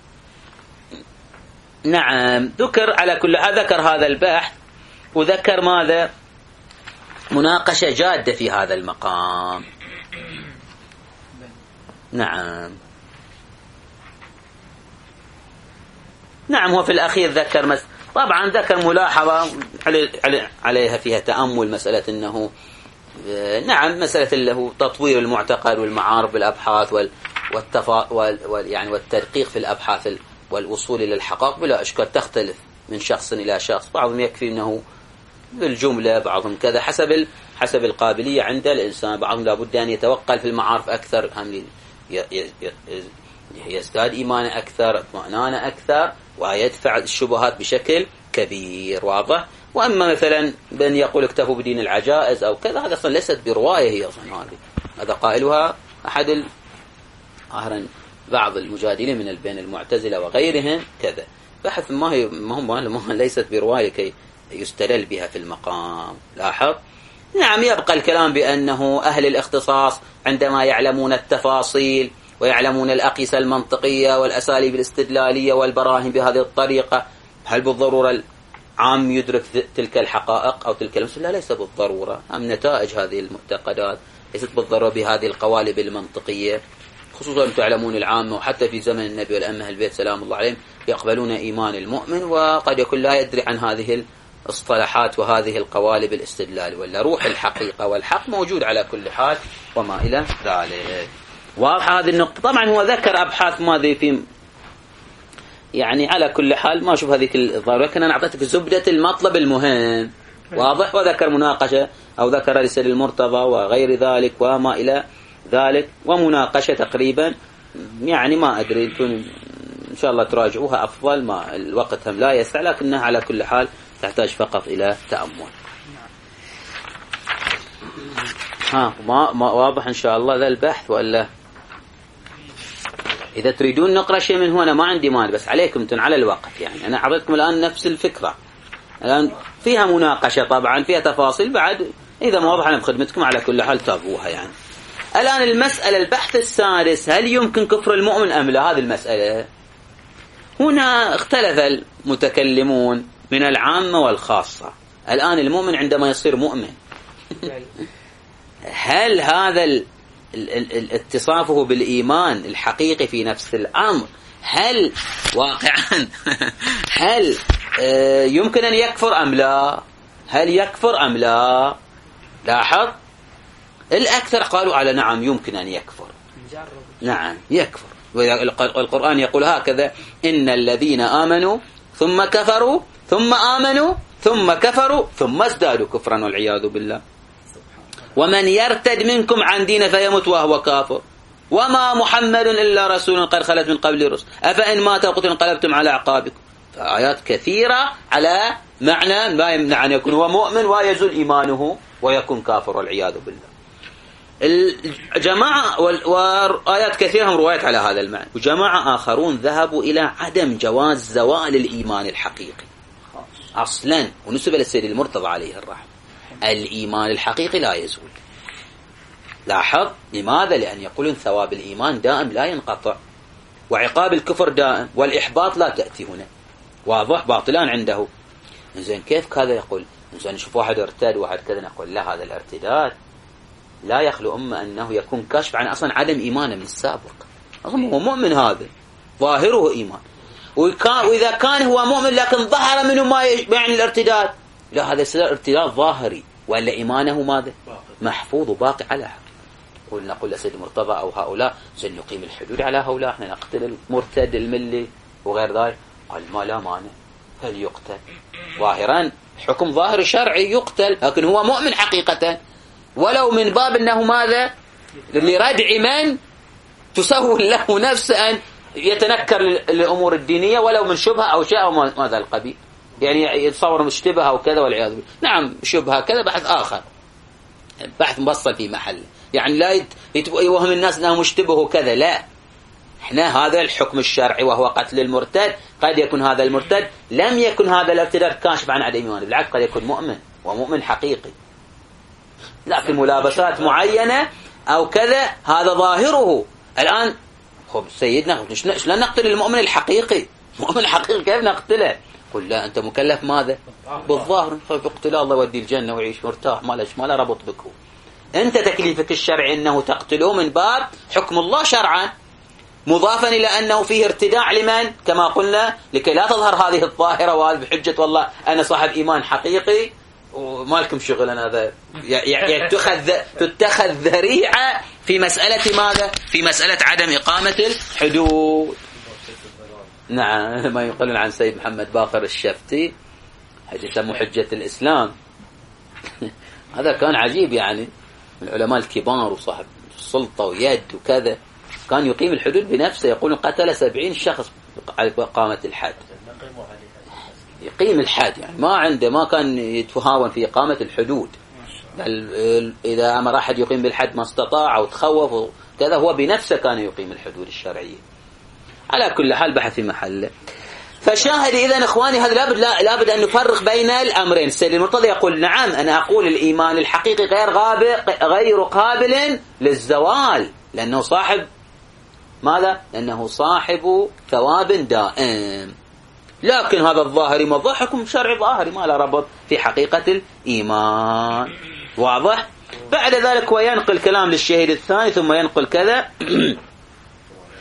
نعم ذكر على كل ذكر هذا البحث، وذكر ماذا مناقشة جادة في هذا المقام. نعم نعم هو في الأخير ذكر مس... طبعا ذكر ملاحظة علي... عليها فيها تأمل، مسألة أنه نعم مسألة اللي هو تطوير المعتقد والمعارف بالأبحاث وال... والتفا... وال... وال... يعني والتدقيق في الأبحاث والوصول إلى الحقائق بلا أشكال تختلف من شخص إلى شخص. بعضهم يكفي أنه بالجملة، بعضهم كذا حسب ال... حسب القابلية عند الإنسان. بعضهم لابد أن يتوقل في المعارف أكثر، هم ي... ي... ي... يزداد إيمانه أكثر، اطمئنانه أكثر، ويدفع الشبهات بشكل كبير. واضح. وأما مثلا بأن يقول اكتفوا بدين العجائز أو كذا، هذا أصلا ليست برواية، هي أصلا هذه هذا قائلها أحد ال... بعض المجادلين من بين المعتزلة وغيرهم كذا. بحث ما هي ما هم ما ليست برواية كي يستدل بها في المقام. لاحظ. نعم يبقى الكلام بأنه أهل الاختصاص عندما يعلمون التفاصيل ويعلمون الأقيسة المنطقية والأساليب الاستدلالية والبراهين بهذه الطريقة، هل بالضرورة العام يدرك تلك الحقائق أو تلك المسألة؟ ليس بالضرورة. أم نتائج هذه المعتقدات ليست بالضرورة بهذه القوالب المنطقية. خصوصا تعلمون العامة وحتى في زمن النبي والأئمة البيت سلام الله عليهم يقبلون إيمان المؤمن، وقد يكون لا يدري عن هذه الاصطلاحات وهذه القوالب الاستدلال، ولا روح الحقيقة والحق موجود على كل حال وما إلى ذلك. واضحة هذه النقطة. طبعا هو ذكر أبحاث ماذا في يعني على كل حال ما أشوف هذيك الضرورة، لكن أنا أعطيتك زبدة المطلب المهم واضح، وذكر مناقشة أو ذكر رسالة المرتضى وغير ذلك وما إلى ذلك، ومناقشة تقريبا يعني ما أدري إن شاء الله تراجعوها أفضل، ما الوقت هم لا يسع، لكنها على كل حال تحتاج فقط إلى تأمل. ها ما, ما واضح إن شاء الله ذا البحث، ولا إذا تريدون نقرأ شيء من هنا ما عندي مانع، بس عليكم تن على الوقت. يعني أنا أعطيتكم الآن نفس الفكرة، الآن فيها مناقشة طبعا فيها تفاصيل بعد، إذا ما واضح أنا بخدمتكم على كل حال تابوها. يعني الآن المسألة البحث السادس، هل يمكن كفر المؤمن أم لا؟ هذه المسألة هنا اختلف المتكلمون من العامة والخاصة. الآن المؤمن عندما يصير مؤمن هل هذا اتصافه بالإيمان الحقيقي في نفس الأمر هل واقعا هل يمكن أن يكفر أم لا؟ هل يكفر أم لا؟ لاحظ الأكثر قالوا على نعم يمكن أن يكفر، نعم يكفر. والقرآن يقول هكذا: إن الذين آمنوا ثم كفروا ثم آمنوا ثم كفروا ثم ازدادوا كفرا والعياذ بالله. ومن يرتد منكم عن دينه فيمت وهو كافر وما محمد إلا رسول قد خلت من قبل الرسل أفإن مات وقتل انقلبتم على أعقابكم. فآيات كثيرة على معنى ما يمنع أن يكون هو مؤمن ويزول إيمانه ويكون كافر والعياذ بالله. الجماعة وآيات كثيرة هم روايات على هذا المعنى، وجماعة آخرون ذهبوا إلى عدم جواز زوال الإيمان الحقيقي أصلا، ونسب للسيد المرتضى عليه الرحمة. الإيمان الحقيقي لا يزول. لاحظ لماذا؟ لأن يقولون ثواب الإيمان دائم لا ينقطع، وعقاب الكفر دائم، والإحباط لا تأتي هنا. واضح؟ باطلان عنده. إنزين كيف كذا يقول؟ إنزين نشوف واحد ارتد واحد كذا، نقول لا، هذا الارتداد لا يخلو أما أنه يكون كشف عن أصلا عدم إيمانه من السابق. أصلا هو مؤمن، هذا ظاهره إيمان، وإذا كان هو مؤمن لكن ظهر منه ما يعني الارتداد، لا، هذا يصير ارتداد ظاهري، ولا إيمانه ماذا؟ محفوظ وباقي على حق. قلنا نقول لسيد المرتضى أو هؤلاء زين نقيم الحدود على هؤلاء، احنا نقتل المرتد الملي وغير ذلك. قال ما لا مانع، فليقتل ظاهرا، حكم ظاهر شرعي يقتل، لكن هو مؤمن حقيقة، ولو من باب أنه ماذا؟ لردع من تسهل له نفس أن يتنكر للأمور الدينية ولو من شبهة أو شيء أو ماذا القبيل، يعني يتصور مشتبه أو كذا والعياذ بالله. نعم شبهة كذا بحث آخر، بحث مبصل في محله، يعني لا يوهم الناس أنه مشتبه وكذا، لا، احنا هذا الحكم الشرعي وهو قتل المرتد. قد يكون هذا المرتد لم يكن هذا الارتداد كاشف عن عدم إيمانه، بالعكس قد يكون مؤمن ومؤمن حقيقي، لكن ملابسات معينة أو كذا هذا ظاهره. الآن خب سيدنا شلون نقتل المؤمن الحقيقي؟ مؤمن الحقيقي كيف نقتله؟ قل لا، أنت مكلف ماذا؟ بالظاهر، فاقتله الله يودي الجنة ويعيش مرتاح، ما له ما له ربط بك. أنت تكليفك الشرعي أنه تقتله من باب حكم الله شرعا، مضافا إلى أنه فيه ارتداع لمن؟ كما قلنا لكي لا تظهر هذه الظاهرة وهذه بحجة والله أنا صاحب إيمان حقيقي وما لكم شغل. أنا هذا يتخذ تتخذ ذريعة في مسألة ماذا؟ في مسألة عدم إقامة الحدود. نعم، ما يقولون عن سيد محمد باقر الشفتي حاجة يسموه حجة الإسلام. هذا كان عجيب، يعني من العلماء الكبار وصاحب سلطة ويد وكذا، كان يقيم الحدود بنفسه، يقولون قتل سبعين شخص على إقامة الحد، يقيم الحد، يعني ما عنده ما كان يتهاون في إقامة الحدود. إذا أمر أحد يقيم بالحد ما استطاع أو تخوف وكذا، هو بنفسه كان يقيم الحدود الشرعية. على كل حال بحث في محله. فشاهد إذن إخواني هذا لابد لابد أن نفرق بين الأمرين. السيد المرتضى يقول نعم أنا أقول الإيمان الحقيقي غير غير قابل للزوال، لأنه صاحب ماذا؟ لأنه صاحب ثواب دائم، لكن هذا الظاهري ما حكم شرعي ظاهري ما له ربط في حقيقة الإيمان. واضح؟ بعد ذلك هو ينقل كلام للشهيد الثاني ثم ينقل كذا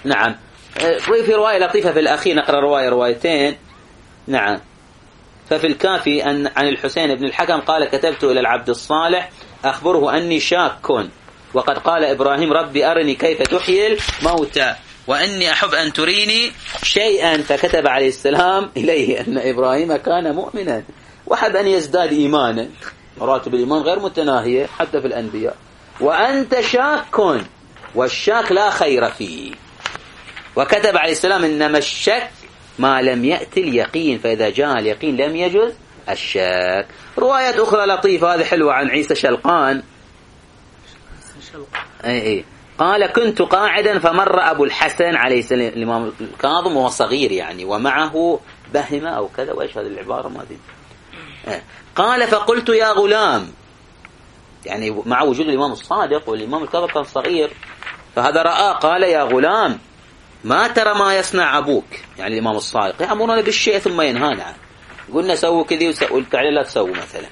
نعم. في رواية لطيفة في الأخير، نقرأ رواية روايتين. نعم. ففي الكافي أن عن الحسين بن الحكم قال: كتبت إلى العبد الصالح أخبره أني شاك، وقد قال إبراهيم: ربي أرني كيف تحيي الموتى وأني أحب أن تريني شيئا. فكتب عليه السلام إليه أن إبراهيم كان مؤمنا وحب أن يزداد إيمانا. مراتب الإيمان غير متناهية حتى في الأنبياء. وأنت شاك والشاك لا خير فيه. وكتب عليه السلام: إنما الشك ما لم يأتي اليقين، فإذا جاء اليقين لم يجوز الشك. روايات أخرى لطيفة هذه حلوة عن عيسى شلقان. أي أي قال: كنت قاعدا فمر أبو الحسن عليه السلام الإمام الكاظم وهو صغير يعني، ومعه بهمة أو كذا، وإيش هذه العبارة ما أدري. قال: فقلت يا غلام، يعني مع وجود الإمام الصادق والإمام الكاظم كان صغير، فهذا رأى. قال: يا غلام ما ترى ما يصنع أبوك، يعني الإمام الصادق يأمرنا بالشيء ثم ينهانا عنه، قلنا سووا كذي وسووا لا تسووا مثلا.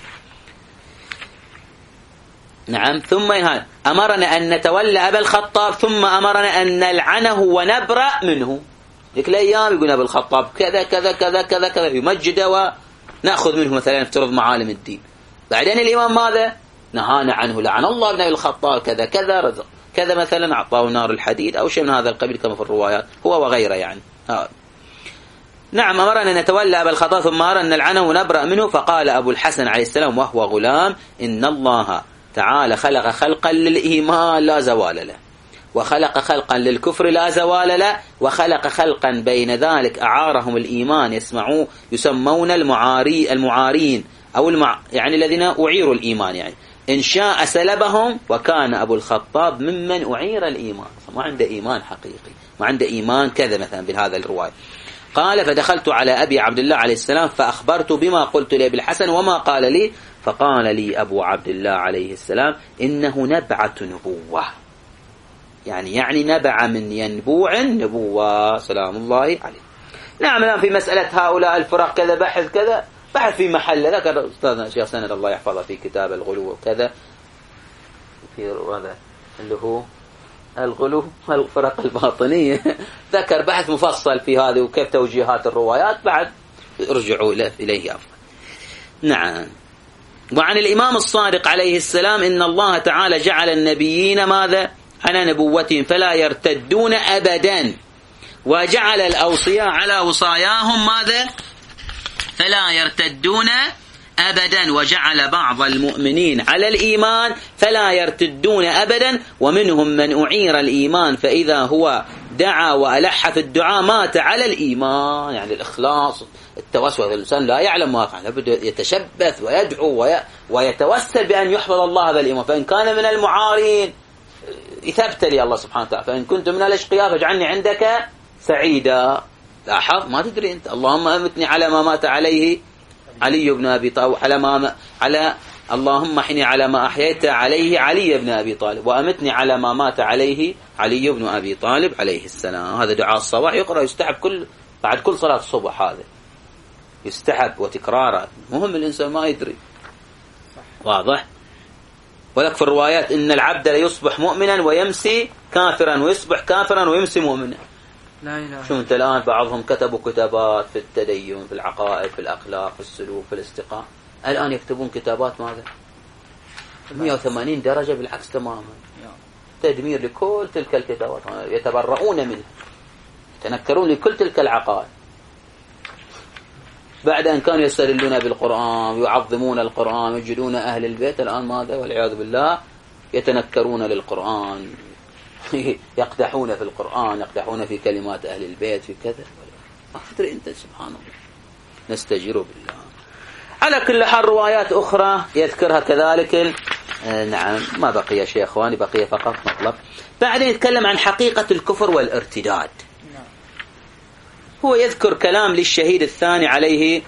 نعم. ثم ينهانا، أمرنا أن نتولى أبا الخطاب، ثم أمرنا أن نلعنه ونبرأ منه. ذيك الأيام يقول أبا الخطاب كذا كذا كذا كذا كذا، يمجده ونأخذ منه مثلا افترض معالم الدين. بعدين الإمام ماذا؟ نهانا عنه، لعن الله ابن الخطاب كذا كذا رزق كذا مثلا، أعطاه نار الحديد أو شيء من هذا القبيل كما في الروايات، هو وغيره يعني. آه. نعم. أمرنا أن نتولى أبا الخطاب ثم أمرنا أن نلعنه ونبرأ منه. فقال أبو الحسن عليه السلام وهو غلام: إن الله تعالى خلق خلقا للإيمان لا زوال له، وخلق خلقا للكفر لا زوال له، وخلق خلقا بين ذلك أعارهم الإيمان يسمعون يسمون المعاري المعارين أو المع يعني الذين أعيروا الإيمان، يعني إن شاء سلبهم. وكان أبو الخطاب ممن أعير الإيمان، ما عنده إيمان حقيقي، ما عنده إيمان كذا مثلا بهذا الرواية. قال: فدخلت على أبي عبد الله عليه السلام فأخبرت بما قلت لأبي الحسن وما قال لي. فقال لي أبو عبد الله عليه السلام: إنه نبعة نبوة، يعني يعني نبع من ينبوع نبوة سلام الله عليه. نعم. الآن في مسألة هؤلاء الفرق كذا بحث كذا بحث في محل، ذكر أستاذنا الشيخ سند الله يحفظه في كتاب الغلو وكذا، في هذا اللي هو الغلو الفرق الباطنية، ذكر بحث مفصل في هذه وكيف توجيهات الروايات، بعد ارجعوا إليه أفضل. نعم. وعن الإمام الصادق عليه السلام: إن الله تعالى جعل النبيين ماذا؟ على نبوتهم فلا يرتدون أبدا، وجعل الأوصياء على وصاياهم ماذا؟ فلا يرتدون أبدا، وجعل بعض المؤمنين على الإيمان فلا يرتدون أبدا، ومنهم من أعير الإيمان فإذا هو دعا وألح في الدعاء مات على الإيمان. يعني الإخلاص التوسل، الإنسان لا يعلم ما يفعل، يبدأ يتشبث ويدعو ويتوسل بأن يحفظ الله هذا الإيمان. فإن كان من المعارين يتبتلي الله سبحانه وتعالى، فإن كنت من الأشقياء فاجعلني عندك سعيدا. لاحظ ما تدري أنت، اللهم أمتني على ما مات عليه علي بن أبي طالب، على ما على اللهم احني على ما أحييت عليه علي بن أبي طالب، وأمتني على ما مات عليه علي بن أبي طالب عليه السلام. هذا دعاء الصباح يقرأ، يستحب كل بعد كل صلاة الصبح، هذا يستحب وتكراره. مهم الإنسان ما يدري. واضح؟ ولك في الروايات: إن العبد ليصبح مؤمنا ويمسي كافرا، ويصبح كافرا ويمسي مؤمنا. لا إله. شو أنت الآن بعضهم كتبوا كتابات في التدين، في العقائد، في الأخلاق، في السلوك، في الاستقامة، الآن يكتبون كتابات ماذا؟ مئة وثمانين درجة بالعكس تماما، تدمير لكل تلك الكتابات، يتبرؤون منها، يتنكرون لكل تلك العقائد. بعد أن كانوا يستدلون بالقرآن ويعظمون القرآن ويجدون أهل البيت، الآن ماذا؟ والعياذ بالله يتنكرون للقرآن، يقدحون في القرآن، يقدحون في كلمات أهل البيت، في كذا. ما تدري أنت سبحان الله، نستجير بالله. على كل حال روايات أخرى يذكرها كذلك. آه نعم. ما بقي يا شيخ إخواني، بقي فقط مطلب. بعدين يتكلم عن حقيقة الكفر والارتداد. هو يذكر كلام للشهيد الثاني عليه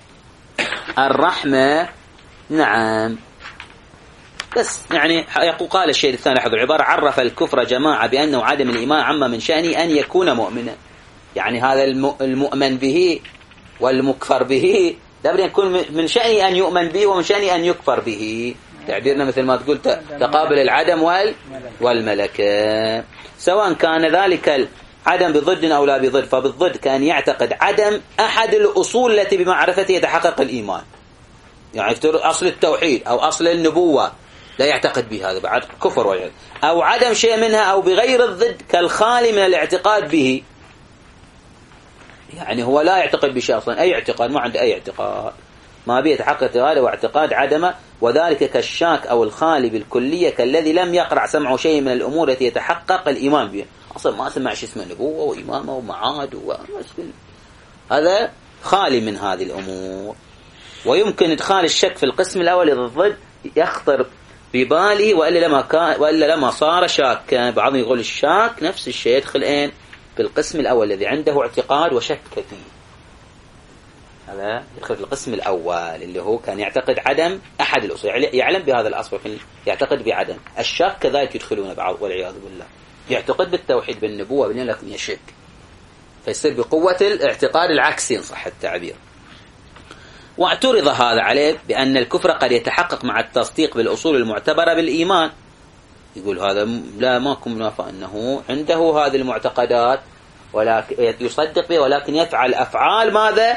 الرحمة. نعم. بس يعني يقول قال الشهيد الثاني لاحظوا العبارة: عرف الكفر جماعة بأنه عدم الإيمان عما من شأنه أن يكون مؤمنا. يعني هذا المؤمن به والمكفر به لابد يكون من شأنه أن يؤمن به ومن شأنه أن يكفر به. تعبيرنا مثل ما تقول تقابل العدم والملكة، سواء كان ذلك عدم بضد أو لا بضد، فبالضد كان يعتقد عدم أحد الأصول التي بمعرفته يتحقق الإيمان، يعني أصل التوحيد أو أصل النبوة لا يعتقد به، هذا بعد كفر والعياذ، أو عدم شيء منها، أو بغير الضد كالخالي من الاعتقاد به، يعني هو لا يعتقد بشيء أصلا، أي اعتقاد، ما عنده أي اعتقاد، ما بيتحقق هذا واعتقاد عدمه، وذلك كالشاك أو الخالي بالكلية كالذي لم يقرأ سمعه شيء من الأمور التي يتحقق الإيمان بها، أصلا ما سمع شيء اسمه نبوة وإمامة ومعاد و... هذا خالي من هذه الأمور. ويمكن إدخال الشك في القسم الأول إذا الضد يخطر بباله، وإلا لما, كان وإلا لما صار شاكا. بعضهم يقول الشاك نفس الشيء يدخل إن في القسم الأول الذي عنده اعتقاد وشك كثير، هذا يدخل في القسم الأول اللي هو كان يعتقد عدم أحد الأصول، يعلم بهذا الأصل لكن يعتقد بعدم. الشك كذلك يدخلون بعض والعياذ بالله، يعتقد بالتوحيد بالنبوة لكن يشك، فيصير بقوة الاعتقاد العكسي إن صح التعبير. واعترض هذا عليه بأن الكفر قد يتحقق مع التصديق بالأصول المعتبرة بالإيمان. يقول هذا لا ماكم منافع، أنه عنده هذه المعتقدات ولكن يصدق بها ولكن يفعل أفعال ماذا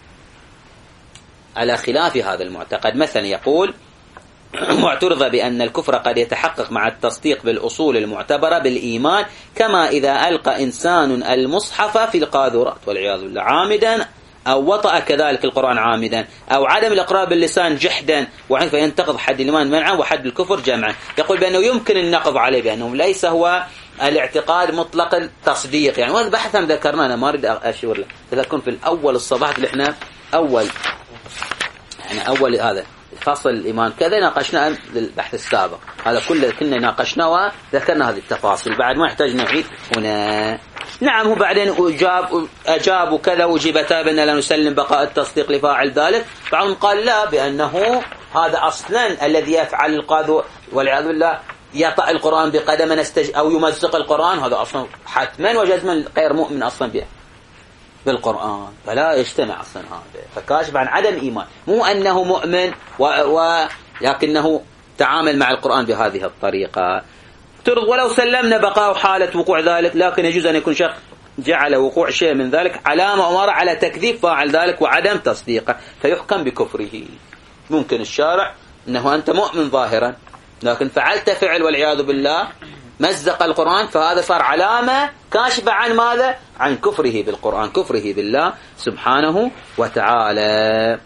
على خلاف هذا المعتقد. مثلا يقول واعترض بأن الكفر قد يتحقق مع التصديق بالأصول المعتبرة بالإيمان، كما إذا ألقى إنسان المصحف في القاذورات والعياذ بالله عامدا، أو وطأ كذلك القرآن عامدا، أو عدم الإقرار باللسان جحدا، فينتقض حد الإيمان منعا وحد الكفر جمعا. يقول بأنه يمكن النقض عليه بأنه ليس هو الاعتقاد مطلق التصديق، يعني وهذا بحثا ذكرنا، أنا ما أريد أشير له، تذكرون في الأول الصباح اللي إحنا أول يعني أول هذا فصل الإيمان كذا ناقشنا البحث السابق، هذا كله كنا ناقشنا وذكرنا هذه التفاصيل، بعد ما يحتاج نعيد هنا. نعم هو بعدين أجاب أجاب وكذا وجيبتا بأن لا نسلم بقاء التصديق لفاعل ذلك. بعضهم قال لا، بأنه هذا أصلا الذي يفعل القاذو والعياذ بالله يطأ القرآن بقدم نستج أو يمزق القرآن، هذا أصلا حتما وجزما غير مؤمن أصلا به بالقرآن، فلا يجتمع أصلا هذا، فكاشف عن عدم إيمان، مو أنه مؤمن ولكنه تعامل مع القرآن بهذه الطريقة. ولو سلمنا بقاء حالة وقوع ذلك، لكن يجوز أن يكون شخص جعل وقوع شيء من ذلك علامة أمارة على تكذيب فاعل ذلك وعدم تصديقه، فيحكم بكفره. ممكن الشارع أنه أنت مؤمن ظاهرا لكن فعلت فعل والعياذ بالله مزق القرآن، فهذا صار علامة كاشفة عن ماذا؟ عن كفره بالقرآن، كفره بالله سبحانه وتعالى.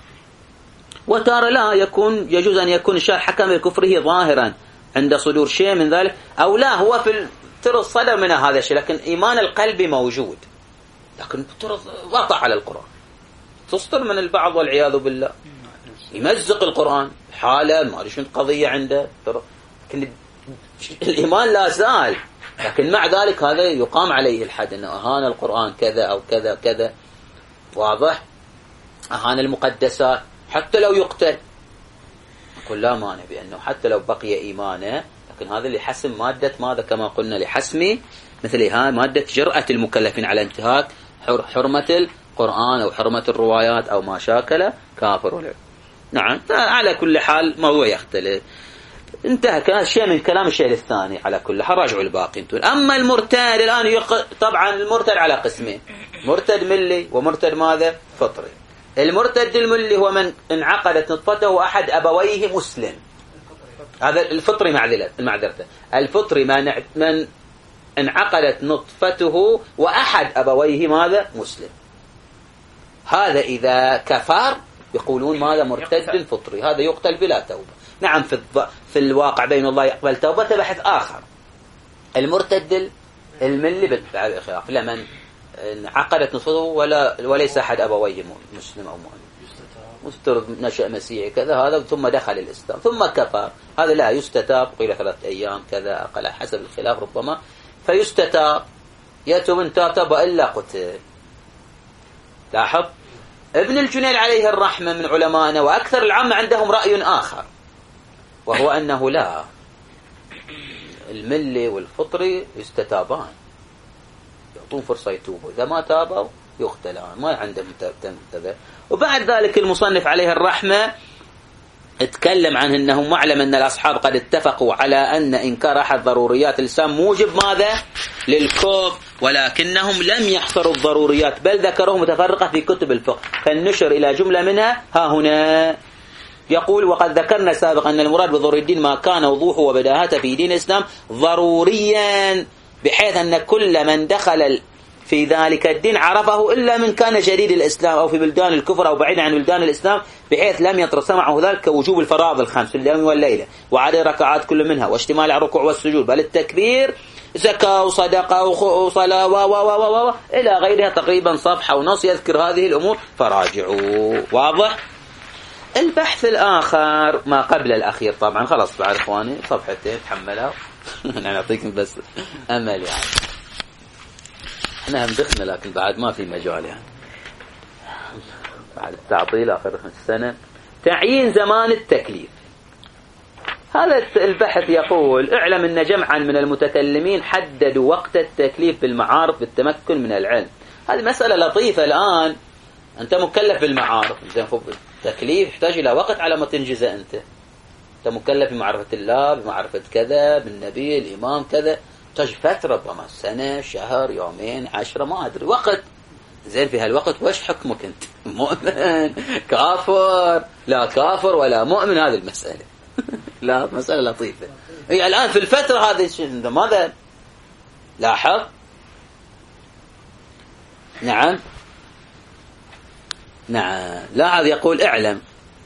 وترى لا يكون يجوز أن يكون الشارع حكم بكفره ظاهرا عند صدور شيء من ذلك، أو لا هو في ترى صدر من هذا الشيء لكن إيمان القلب موجود، لكن ترى وقع على القرآن، تصدر من البعض والعياذ بالله يمزق القرآن حالة ما ليش قضية عنده، لكن الإيمان لا زال، لكن مع ذلك هذا يقام عليه الحد أنه أهان القرآن كذا أو كذا كذا، واضح؟ أهان المقدسات حتى لو يقتل، يقول لا مانع بأنه حتى لو بقي إيمانه، لكن هذا اللي حسم مادة ماذا كما قلنا لحسم مثل ها مادة جرأة المكلفين على انتهاك حرمة القرآن أو حرمة الروايات أو ما شاكل كافر ولا. نعم على كل حال موضوع يختلف. انتهى كان شيء من كلام الشيء الثاني. على كل حال راجعوا الباقي انتم. أما المرتد الآن يق... طبعا المرتد على قسمين، مرتد ملي ومرتد ماذا فطري. المرتد الملي هو من انعقدت نطفته وأحد أبويه مسلم، هذا الفطري معذرة المعذرة الفطري من من انعقدت نطفته وأحد أبويه ماذا مسلم، هذا إذا كفر يقولون ماذا مرتد فطري، هذا يقتل بلا توبة. نعم في الض... في الواقع بين الله يقبل توبته بحث آخر. المرتد الملي بالخلاف لمن انعقدت نطفته ولا وليس أحد أبويه مسلم أو مؤمن، مفترض نشأ مسيحي كذا هذا ثم دخل الإسلام ثم كفر، هذا لا يستتاب قيل ثلاثة أيام كذا أقل حسب الخلاف ربما، فيستتاب يتوب إن تاب إلا قتل. لاحظ ابن الجنيد عليه الرحمة من علمائنا وأكثر العامة عندهم رأي آخر، وهو أنه لا، الملي والفطري يستتابان، يعطون فرصة يتوبوا، إذا ما تابوا يقتلان، ما عندهم تذا. وبعد ذلك المصنف عليه الرحمة تكلم عن أنه معلم أن الأصحاب قد اتفقوا على أن إنكار أحد ضروريات الإسلام موجب ماذا؟ للكفر، ولكنهم لم يحصروا الضروريات بل ذكروه متفرقة في كتب الفقه، فالنشر إلى جملة منها ها هنا. يقول: وقد ذكرنا سابقا أن المراد بضروري الدين ما كان وضوحه وبداهته في دين الإسلام ضروريا، بحيث أن كل من دخل في ذلك الدين عرفه إلا من كان جديد الإسلام أو في بلدان الكفر أو بعيد عن بلدان الإسلام، بحيث لم يطرس معه ذلك كوجوب الفرائض الخمس في اليوم والليلة وعدد ركعات كل منها واشتمال على الركوع والسجود، بل التكبير زكاة وصدقة وصلاة و و و إلى غيرها، تقريبا صفحة ونص يذكر هذه الأمور، فراجعوا. واضح؟ البحث الآخر ما قبل الأخير طبعا، خلاص بعد إخواني صفحتين تحملها أنا نعطيكم بس أمل يعني، احنا هم دخلنا لكن بعد ما في مجال يعني بعد التعطيل آخر السنة. تعيين زمان التكليف. هذا البحث يقول: اعلم أن جمعا من المتكلمين حددوا وقت التكليف بالمعارف بالتمكن من العلم. هذه مسألة لطيفة. الآن أنت مكلف بالمعارف، التكليف يحتاج إلى وقت على ما تنجزه. أنت أنت مكلف بمعرفة الله، بمعرفة كذا، بالنبي، الإمام كذا، تحتاج فترة، ربما سنة، شهر، يومين، عشرة، ما أدري وقت. زين في هالوقت وش حكمك أنت؟ مؤمن، كافر، لا كافر ولا مؤمن، هذه المسألة لا مسألة لطيفة. هي الآن في الفترة هذه ماذا لاحظ؟ نعم نعم لاحظ يقول: اعلم،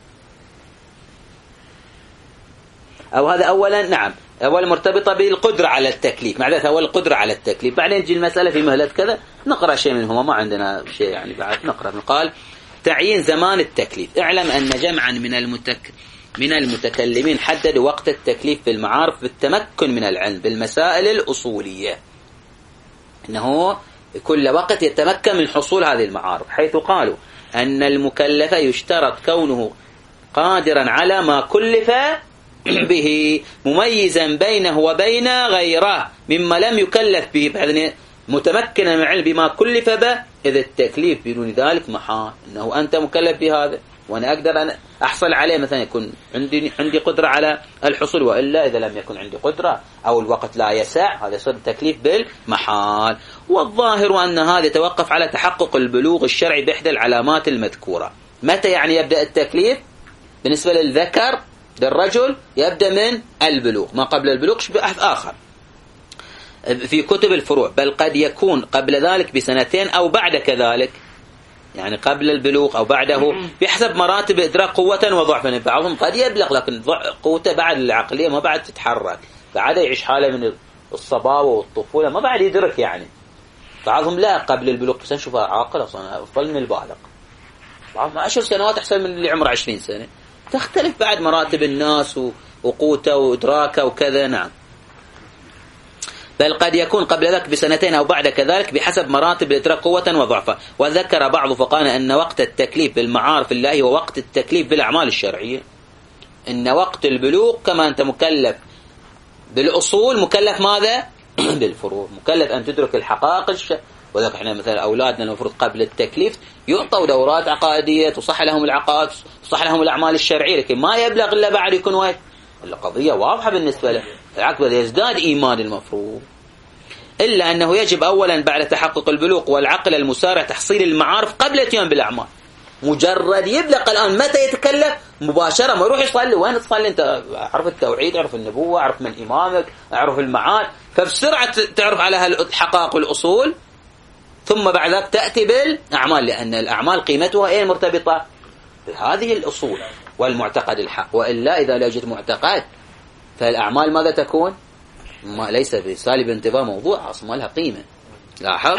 أو هذا أولا. نعم أول مرتبطة بالقدرة على التكليف، مع ذلك أول القدرة على التكليف، بعدين تجي المسألة في مهلة كذا، نقرأ شيء منهما، ما عندنا شيء يعني بعد نقرأ. قال: تعيين زمان التكليف. اعلم أن جمعا من المتك من المتكلمين حددوا وقت التكليف في المعارف بالتمكن من العلم بالمسائل الأصولية، إنه كل وقت يتمكن من حصول هذه المعارف، حيث قالوا أن المكلف يشترط كونه قادرا على ما كلف به، مميزا بينه وبين غيره مما لم يكلف به، بعدين متمكنا من العلم بما كلف به، إذ التكليف بدون ذلك محال. إنه أنت مكلف بهذا وأنا أقدر أن أحصل عليه، مثلا يكون عندي عندي قدرة على الحصول، وإلا إذا لم يكن عندي قدرة أو الوقت لا يسع، هذا يصير التكليف بالمحال. والظاهر أن هذا يتوقف على تحقق البلوغ الشرعي بإحدى العلامات المذكورة. متى يعني يبدأ التكليف؟ بالنسبة للذكر للرجل يبدأ من البلوغ، ما قبل البلوغ بحث آخر في كتب الفروع، بل قد يكون قبل ذلك بسنتين أو بعد كذلك، يعني قبل البلوغ أو بعده بحسب مراتب إدراك قوة وضعفا. بعضهم قد يبلغ لكن قوته بعد العقلية ما بعد تتحرك، بعد يعيش حالة من الصباوة والطفولة ما بعد يدرك يعني. بعضهم لا قبل البلوغ، بس نشوف عاقل أصلا أفضل من البالغ، بعضهم عشر سنوات أحسن من اللي عمره عشرين سنة، تختلف بعد مراتب الناس وقوته وإدراكه وكذا. نعم بل قد يكون قبل ذلك بسنتين أو بعد كذلك بحسب مراتب الإدراك قوة وضعفا. وذكر بعض فقهاء أن وقت التكليف بالمعارف الله هو وقت التكليف بالأعمال الشرعية، إن وقت البلوغ كما أنت مكلف بالأصول مكلف ماذا؟ بالفروع، مكلف أن تدرك الحقائق الش... وذلك احنا مثلا أولادنا المفروض قبل التكليف يعطوا دورات عقائدية تصح لهم العقائد، تصح لهم الأعمال الشرعية، لكن ما يبلغ إلا بعد يكون واحد. القضية واضحة بالنسبة له، العقل يزداد إيمان المفروض، إلا أنه يجب أولا بعد تحقق البلوغ والعقل المسارع تحصيل المعارف قبل الاتيان بالأعمال. مجرد يبلغ الآن متى يتكلف مباشرة، ما يروح يصلي. وين تصلي أنت؟ أعرف التوحيد، أعرف النبوة، أعرف من إمامك، أعرف المعاد، فبسرعة تعرف على الحقائق والأصول، ثم بعد ذلك تأتي بالأعمال، لأن الأعمال قيمتها إيه مرتبطة بهذه الأصول والمعتقد الحق، وإلا إذا لا يوجد معتقد فالأعمال ماذا تكون؟ ما ليس بسالب انتظام موضوع أصلا لها قيمة. لاحظ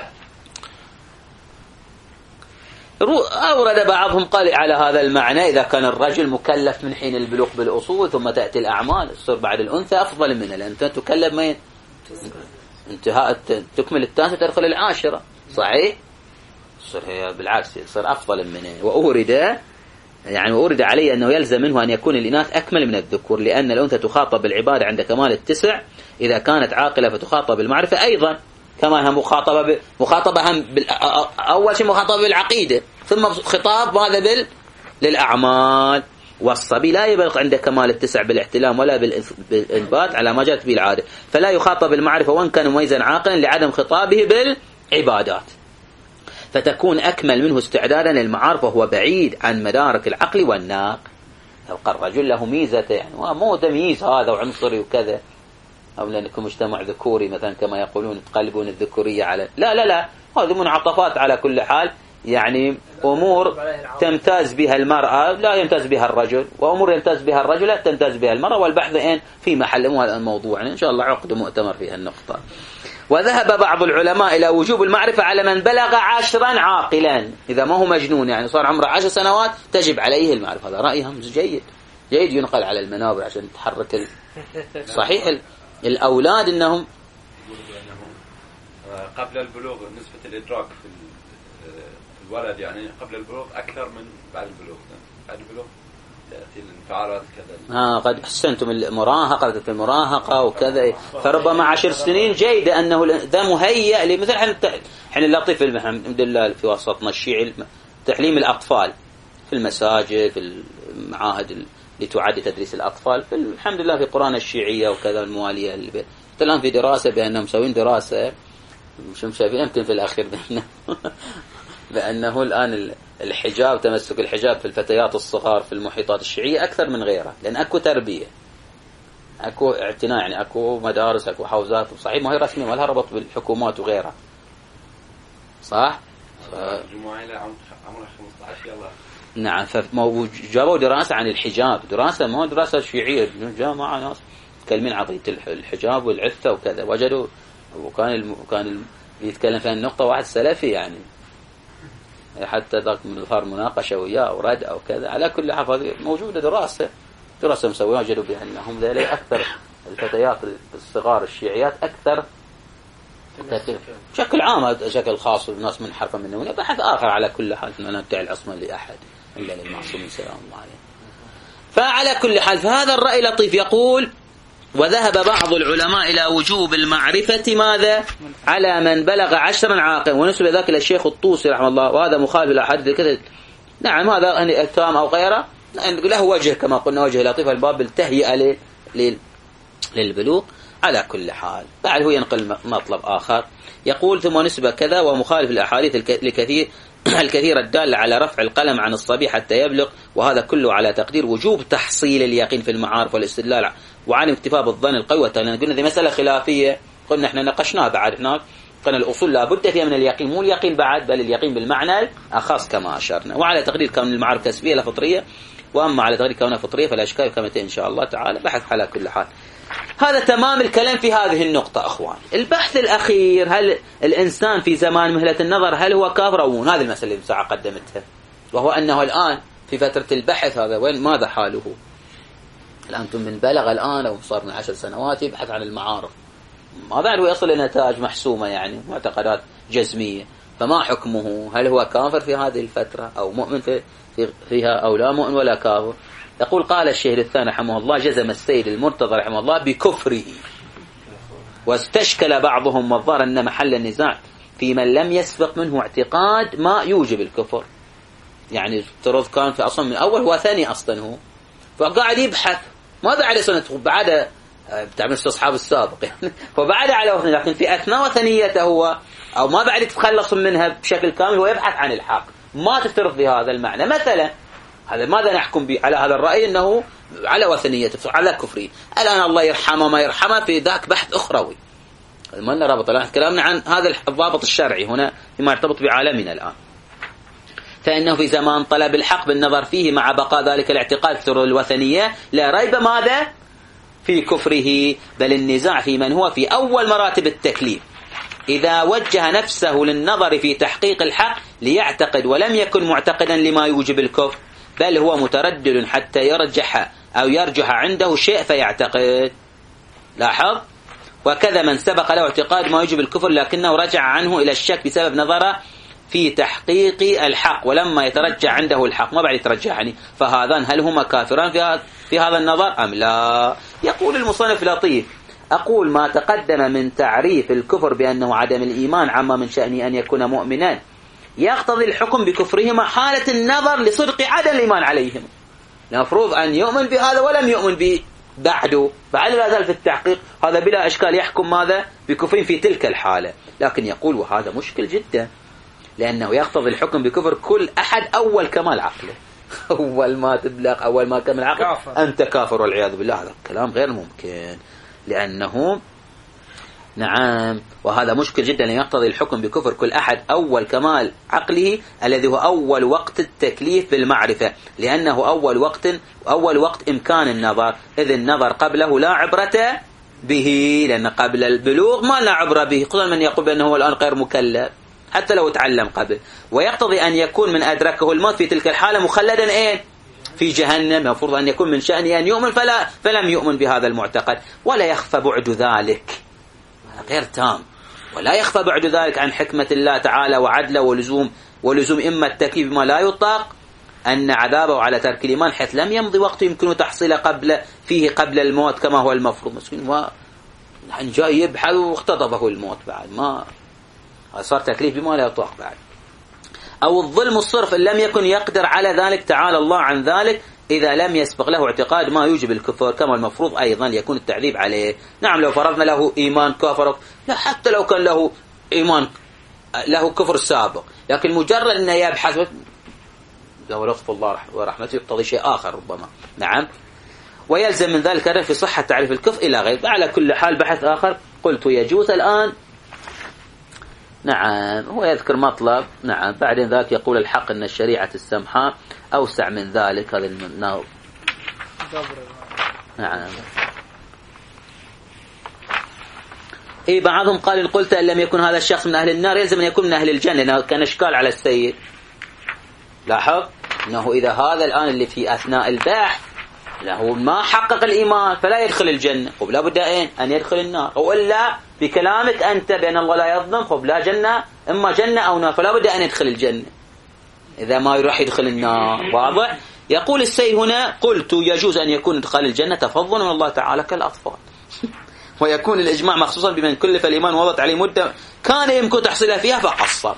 أورد بعضهم قال على هذا المعنى إذا كان الرجل مكلف من حين البلوغ بالأصول ثم تأتي الأعمال، تصير بعد الأنثى أفضل منها، لأن أنت تكلف ما انتهاء تكمل التاسعة تدخل العاشرة، صحيح؟ تصير هي بالعكس تصير أفضل منها. وأورد يعني أورد عليه أنه يلزم منه أن يكون الإناث أكمل من الذكور، لأن الأنثى تخاطب بالعبادة عند كمال التسع، إذا كانت عاقلة فتخاطب بالمعرفة أيضا، كما هم مخاطبة ب... مخاطبة هم بال... أول شيء مخاطبة بالعقيدة، ثم خطاب هذا بال... للأعمال. والصبي لا يبلغ عند كمال التسع بالاحتلام ولا بالإنبات على ما جرت به العادة، فلا يخاطب بالمعرفة وإن كان مميزا عاقلا لعدم خطابه بالعبادات، فتكون أكمل منه استعدادا للمعارف وهو بعيد عن مدارك العقل والناق. يبقى الرجل له ميزة، يعني مو تمييز هذا وعنصري وكذا، أو لأنكم مجتمع ذكوري مثلا كما يقولون تقلبون الذكورية على، لا لا لا، هذه منعطفات على كل حال، يعني أمور تمتاز بها المرأة لا يمتاز بها الرجل، وأمور يمتاز بها الرجل لا تمتاز بها المرأة، والبحث إن في محل مو هذا الموضوع، يعني إن شاء الله عقد مؤتمر في النقطة. وذهب بعض العلماء إلى وجوب المعرفة على من بلغ عشرا عاقلا، إذا ما هو مجنون يعني صار عمره عشر سنوات تجب عليه المعرفة. هذا رأي همز جيد جيد ينقل على المنابر عشان تحرك ال... صحيح الأولاد إنهم قبل البلوغ نسبة الإدراك في الولد يعني قبل البلوغ أكثر من بعد البلوغ. بعد البلوغ تأتي الانفعالات كذا. آه قد أحسنتم المراهقة في المراهقة وكذا، فربما عشر سنين جيدة أنه ذا مهيئ لمثل حين حين اللطيف الحمد لله في وسطنا الشيعي تعليم الأطفال في المساجد في المعاهد اللي تعد تدريس الأطفال، في الحمد لله في قرآن الشيعية وكذا الموالية اللي الآن في دراسة بأنهم مسوين دراسة مش شايفين يمكن في الأخير بأنه بأنه الآن الحجاب تمسك الحجاب في الفتيات الصغار في المحيطات الشيعية أكثر من غيرها، لأن أكو تربية أكو اعتناء، يعني أكو مدارس أكو حوزات، صحيح ما هي رسمية ما لها ربط بالحكومات وغيرها صح؟ ف... نعم، فجابوا دراسة عن الحجاب، دراسة ما دراسة شيعية، جامعة ناس تكلمين عن الحجاب والعفة وكذا، وجدوا وكان الم... كان الم... يتكلم في النقطة واحد سلفي يعني حتى ذاك من ظهر مناقشة وياه أو رد أو كذا. على كل حال موجودة دراسة دراسة مسوية وجدوا بأنهم ذلك أكثر الفتيات الصغار الشيعيات أكثر بشكل عام بشكل خاص والناس منحرفة منه، بحث آخر على كل حال أننا نبتع العصمة لأحد إلا للمعصومين سلام الله عليه. فعلى كل حال فهذا الرأي لطيف يقول وذهب بعض العلماء إلى وجوب المعرفة ماذا على من بلغ عشرا عاقلا، ونسب ذاك إلى الشيخ الطوسي رحمه الله، وهذا مخالف لأحد كذا. نعم هذا التام أو غيره له وجه كما قلنا وجه لطيف الباب التهيئة للبلوغ. على كل حال بعد هو ينقل مطلب آخر يقول ثم نسبة كذا ومخالف الأحاديث الكثير الكثير الدالة على رفع القلم عن الصبي حتى يبلغ، وهذا كله على تقدير وجوب تحصيل اليقين في المعارف والاستدلال وعن اكتفاء بالظن القوي والتقليد. قلنا هذه مسألة خلافية، قلنا احنا ناقشناها بعد هناك، قلنا الأصول لابد فيها من اليقين، مو اليقين بعد بل اليقين بالمعنى أخص كما أشرنا. وعلى تقدير كون المعارف كسبية لا فطرية، وأما على تقدير كونها فطرية فالأشكال كمتين إن شاء الله تعالى بحث على كل حال. هذا تمام الكلام في هذه النقطة أخوان. البحث الأخير هل الإنسان في زمان مهلة النظر هل هو كافر أو هذه المسألة اللي مساعة قدمتها، وهو أنه الآن في فترة البحث هذا وين ماذا حاله الآن؟ أنتم من بلغ الآن أو صار من عشر سنوات يبحث عن المعارف، ما بعد يصل لنتائج محسومة يعني معتقدات جزمية، فما حكمه؟ هل هو كافر في هذه الفترة أو مؤمن في فيها أو لا مؤمن ولا كافر؟ يقول قال الشهيد الثاني رحمه الله جزم السيد المرتضى رحمه الله بكفره، واستشكل بعضهم والظاهر أن محل النزاع في من لم يسبق منه اعتقاد ما يوجب الكفر، يعني افترض كان في أصلا من أول هو ثاني أصلا هو فقاعد يبحث ما بعد سنة بعد بتعمل استصحاب السابق يعني وبعد على وثنية، لكن في أثناء وثنيته هو أو ما بعد يتخلص منها بشكل كامل هو يبحث عن الحق، ما تفترض بهذا المعنى. مثلا هذا ماذا نحكم به على هذا الرأي أنه على وثنيته على كفري؟ الآن الله يرحمه ما يرحمه في ذاك بحث أخروي، ما لنا رابط الآن كلامنا عن هذا الضابط الشرعي هنا فيما يرتبط بعالمنا الآن. فإنه في زمان طلب الحق بالنظر فيه مع بقاء ذلك الاعتقاد ثر الوثنية لا ريب ماذا في كفره، بل النزاع في من هو في أول مراتب التكليف إذا وجه نفسه للنظر في تحقيق الحق ليعتقد ولم يكن معتقدا لما يوجب الكفر، بل هو متردد حتى يرجح أو يرجح عنده شيء فيعتقد. لاحظ وكذا من سبق له اعتقاد ما يوجب الكفر لكنه رجع عنه إلى الشك بسبب نظره في تحقيق الحق ولما يترجع عنده الحق ما بعد يترجع يعني، فهذان هل هما كافران في في هذا النظر أم لا؟ يقول المصنف لطيف أقول ما تقدم من تعريف الكفر بأنه عدم الإيمان عما من شأنه أن يكون مؤمنا يقتضي الحكم بكفرهما حالة النظر لصدق عدم الإيمان عليهم. المفروض أن يؤمن بهذا ولم يؤمن به بعده، بعد لا زال في التحقيق، هذا بلا إشكال يحكم ماذا؟ بكفر في تلك الحالة. لكن يقول وهذا مشكل جدا، لأنه يقتضي الحكم بكفر كل أحد أول كمال عقله. أول ما تبلغ، أول ما كمل عقل أنت كافر والعياذ بالله. هذا الكلام غير ممكن، لأنه نعم وهذا مشكل جدا، لأن يقتضي الحكم بكفر كل أحد أول كمال عقله الذي هو أول وقت التكليف بالمعرفة، لأنه أول وقت أول وقت إمكان النظر، إذ النظر قبله لا عبرة به، لأن قبل البلوغ ما لا عبرة به، خصوصا من يقول بأنه الآن غير مكلف حتى لو تعلم قبل. ويقتضي أن يكون من أدركه الموت في تلك الحالة مخلدا إيه؟ في جهنم. المفروض أن يكون من شأنه أن يؤمن فلا فلم يؤمن بهذا المعتقد، ولا يخفى بعد ذلك، غير تام، ولا يخفى بعد ذلك عن حكمة الله تعالى وعدله ولزوم ولزوم إما التكليف بما لا يطاق أن عذابه على ترك الإيمان حيث لم يمضي وقت يمكن تحصيله قبل فيه قبل الموت كما هو المفروض. مسكين و جاي يبحث واختطفه الموت بعد، ما صار تكليف بما لا يطاق بعد. أو الظلم الصرف إن لم يكن يقدر على ذلك تعالى الله عن ذلك، إذا لم يسبق له اعتقاد ما يوجب الكفر كما المفروض أيضا يكون التعذيب عليه. نعم لو فرضنا له إيمان كافر، لا حتى لو كان له إيمان له كفر سابق، لكن مجرد أنه يبحث لو لطف الله ورحمته يقتضي شيء آخر ربما. نعم ويلزم من ذلك الرد في صحة تعريف الكفر إلى غير. على كل حال بحث آخر قلت يجوز الآن. نعم هو يذكر مطلب. نعم بعد ذلك يقول الحق أن الشريعة السمحاء أوسع من ذلك. هذا النوع. نعم إيه بعضهم قال إن قلت أن لم يكن هذا الشخص من أهل النار يلزم أن يكون من أهل الجنة، لأنه كان إشكال على السيد. لاحظ أنه إذا هذا الآن اللي في أثناء البحث له ما حقق الإيمان فلا يدخل الجنة، خب لا بد أن يدخل النار، وإلا بكلامك أنت بأن الله لا يظلم، خب لا جنة إما جنة أو نار، فلا بد أن يدخل الجنة إذا ما يروح يدخل النار. واضح؟ يقول السيد هنا قلت يجوز أن يكون دخل الجنة تفضلا من الله تعالى كالأطفال ويكون الإجماع مخصوصا بمن كلف الإيمان ووضعت عليه مدة كان يمكن تحصيلها فيها فقصر.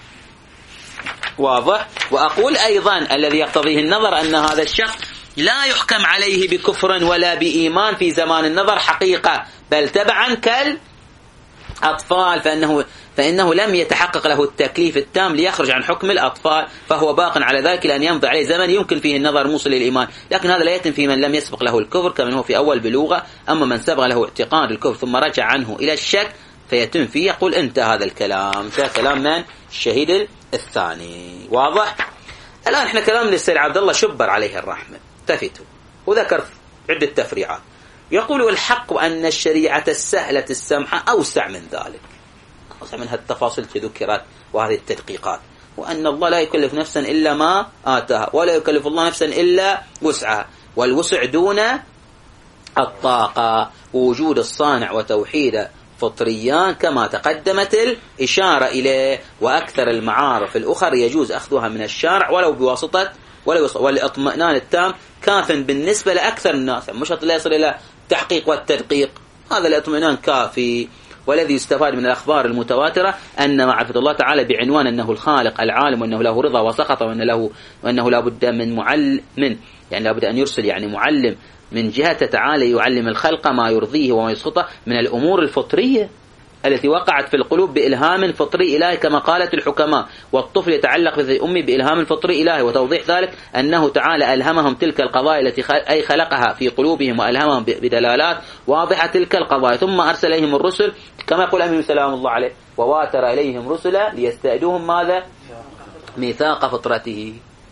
واضح؟ وأقول أيضا الذي يقتضيه النظر أن هذا الشخص لا يحكم عليه بكفر ولا بإيمان في زمان النظر حقيقة، بل تبعا كالأطفال، فإنه, فإنه لم يتحقق له التكليف التام ليخرج عن حكم الأطفال، فهو باق على ذلك لأن يمضي عليه زمن يمكن فيه النظر موصل للإيمان. لكن هذا لا يتم في من لم يسبق له الكفر كمن هو في أول بلوغة. أما من سبق له اعتقاد الكفر ثم رجع عنه إلى الشك فيتم فيه. يقول انت هذا الكلام ده كلام من الشهيد الثاني. واضح؟ الآن احنا كلام للسيد عبد الله شبر عليه الرحمة التفتوا وذكر عدة تفريعات. يقول الحق أن الشريعة السهلة السمحة أوسع من ذلك، أوسع من هالتفاصيل التي ذكرت وهذه التدقيقات، وأن الله لا يكلف نفسا إلا ما آتاها ولا يكلف الله نفسا إلا وسعها، والوسع دون الطاقة، ووجود الصانع وتوحيد فطريان كما تقدمت الإشارة إليه. وأكثر المعارف الأخرى يجوز أخذها من الشارع ولو بواسطة ولو والاطمئنان التام كاف بالنسبة لأكثر الناس، مش لا يصل إلى تحقيق والتدقيق، هذا الاطمئنان كافي. والذي يستفاد من الأخبار المتواترة أن معرفة الله تعالى بعنوان أنه الخالق العالم وأنه له رضا وسخط وأنه له وأنه لا بد من معلم من يعني لا بد أن يرسل يعني معلم من جهة تعالى يعلم الخلق ما يرضيه وما يسخطه من الأمور الفطرية التي وقعت في القلوب بإلهام فطري إلهي كما قالت الحكماء، والطفل يتعلق في أمي بإلهام فطري إلهي. وتوضيح ذلك أنه تعالى ألهمهم تلك القضايا التي أي خلقها في قلوبهم وألهمهم بدلالات واضحة تلك القضايا، ثم أرسل إليهم الرسل كما يقول أمين سلام الله عليه وواتر إليهم رسلا ليستأدوهم ماذا؟ ميثاق فطرته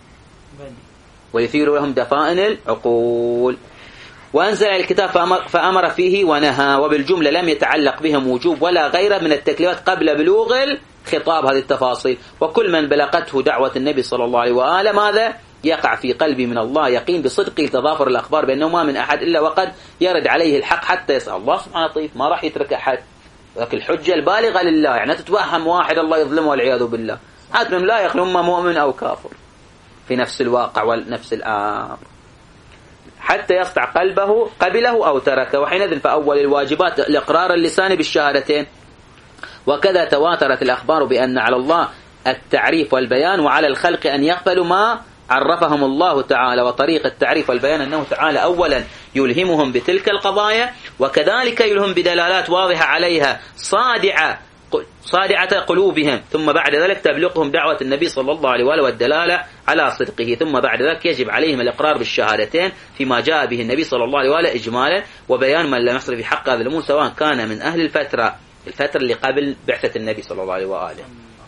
ويثير لهم دفائن العقول. وأنزل الكتاب فأمر, فأمر فيه ونهى، وبالجملة لم يتعلق بهم وجوب ولا غيره من التكليفات قبل بلوغ الخطاب هذه التفاصيل. وكل من بلغته دعوة النبي صلى الله عليه وآله ماذا؟ يقع في قلبي من الله يقين بصدق تضافر الأخبار بأنه ما من أحد إلا وقد يرد عليه الحق حتى يسأل الله سبحانه وتعالى، ما راح يترك أحد. لكن الحجة البالغة لله، يعني تتوهم واحد الله يظلمه والعياذ بالله، عاد من لا يخلو إما مؤمن أو كافر في نفس الواقع ونفس الأمر حتى يسطع قلبه قبله أو تركه. وحينئذ فأول الواجبات الإقرار اللسان بالشهادتين. وكذا تواترت الأخبار بأن على الله التعريف والبيان وعلى الخلق أن يقبلوا ما عرفهم الله تعالى وطريق التعريف والبيان أنه تعالى أولا يلهمهم بتلك القضايا، وكذلك يلهم بدلالات واضحة عليها صادعة صادعة قلوبهم، ثم بعد ذلك تبلغهم دعوة النبي صلى الله عليه وآله والدلالة على صدقه، ثم بعد ذلك يجب عليهم الإقرار بالشهادتين فيما جاء به النبي صلى الله عليه وآله إجمالا، وبيان من لا يحصل في حق هذه الأمور سواء كان من أهل الفترة الفترة اللي قبل بعثة النبي صلى الله عليه وآله،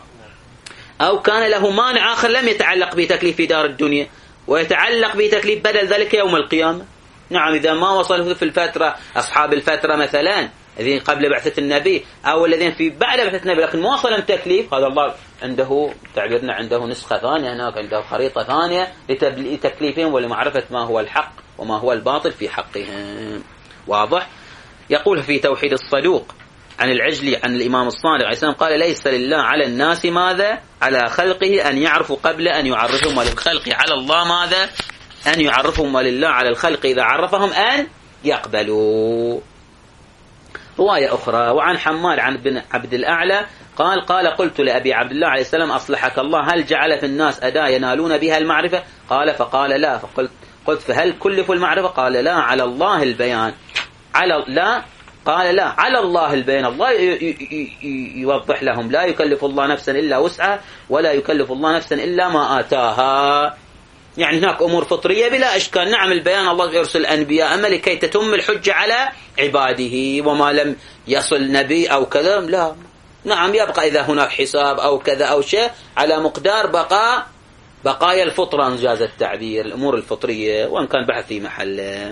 أو كان له مانع آخر لم يتعلق بتكليف في دار الدنيا ويتعلق بتكليف بدل ذلك يوم القيامة. نعم، إذا ما وصلوا في الفترة أصحاب الفترة مثلا الذين قبل بعثة النبي أو الذين في بعد بعثة النبي لكن ما وصلهم تكليف، هذا الله عنده تعبيرنا عنده نسخة ثانية، هناك عنده خريطة ثانية لتكليفهم ولمعرفة ما هو الحق وما هو الباطل في حقهم. واضح؟ يقول في توحيد الصدوق عن العجلي عن الإمام الصادق عليه السلام قال: ليس لله على الناس ماذا؟ على خلقه أن يعرفوا قبل أن يعرفهم، وللخلق على الله ماذا؟ أن يعرفهم، ولله على الخلق إذا عرفهم أن يقبلوا. رواية أخرى وعن حماد عن بن عبد الأعلى قال: قال قلت لأبي عبد الله عليه السلام: أصلحك الله، هل جعل في الناس أداة ينالون بها المعرفة؟ قال: فقال: لا. فقلت قلت فهل كلفوا المعرفة؟ قال: لا، على الله البيان. على لا قال: لا، على الله البيان، الله يوضح لهم، لا يكلف الله نفسا إلا وسعها ولا يكلف الله نفسا إلا ما آتاها. يعني هناك أمور فطرية بلا إشكال، نعم البيان الله يرسل أنبياء أما لكي تتم الحجة على عباده، وما لم يصل نبي أو كذا لا، نعم يبقى إذا هناك حساب أو كذا أو شيء على مقدار بقاء بقايا الفطرة انجاز التعبير، الأمور الفطرية وإن كان بحث في محله.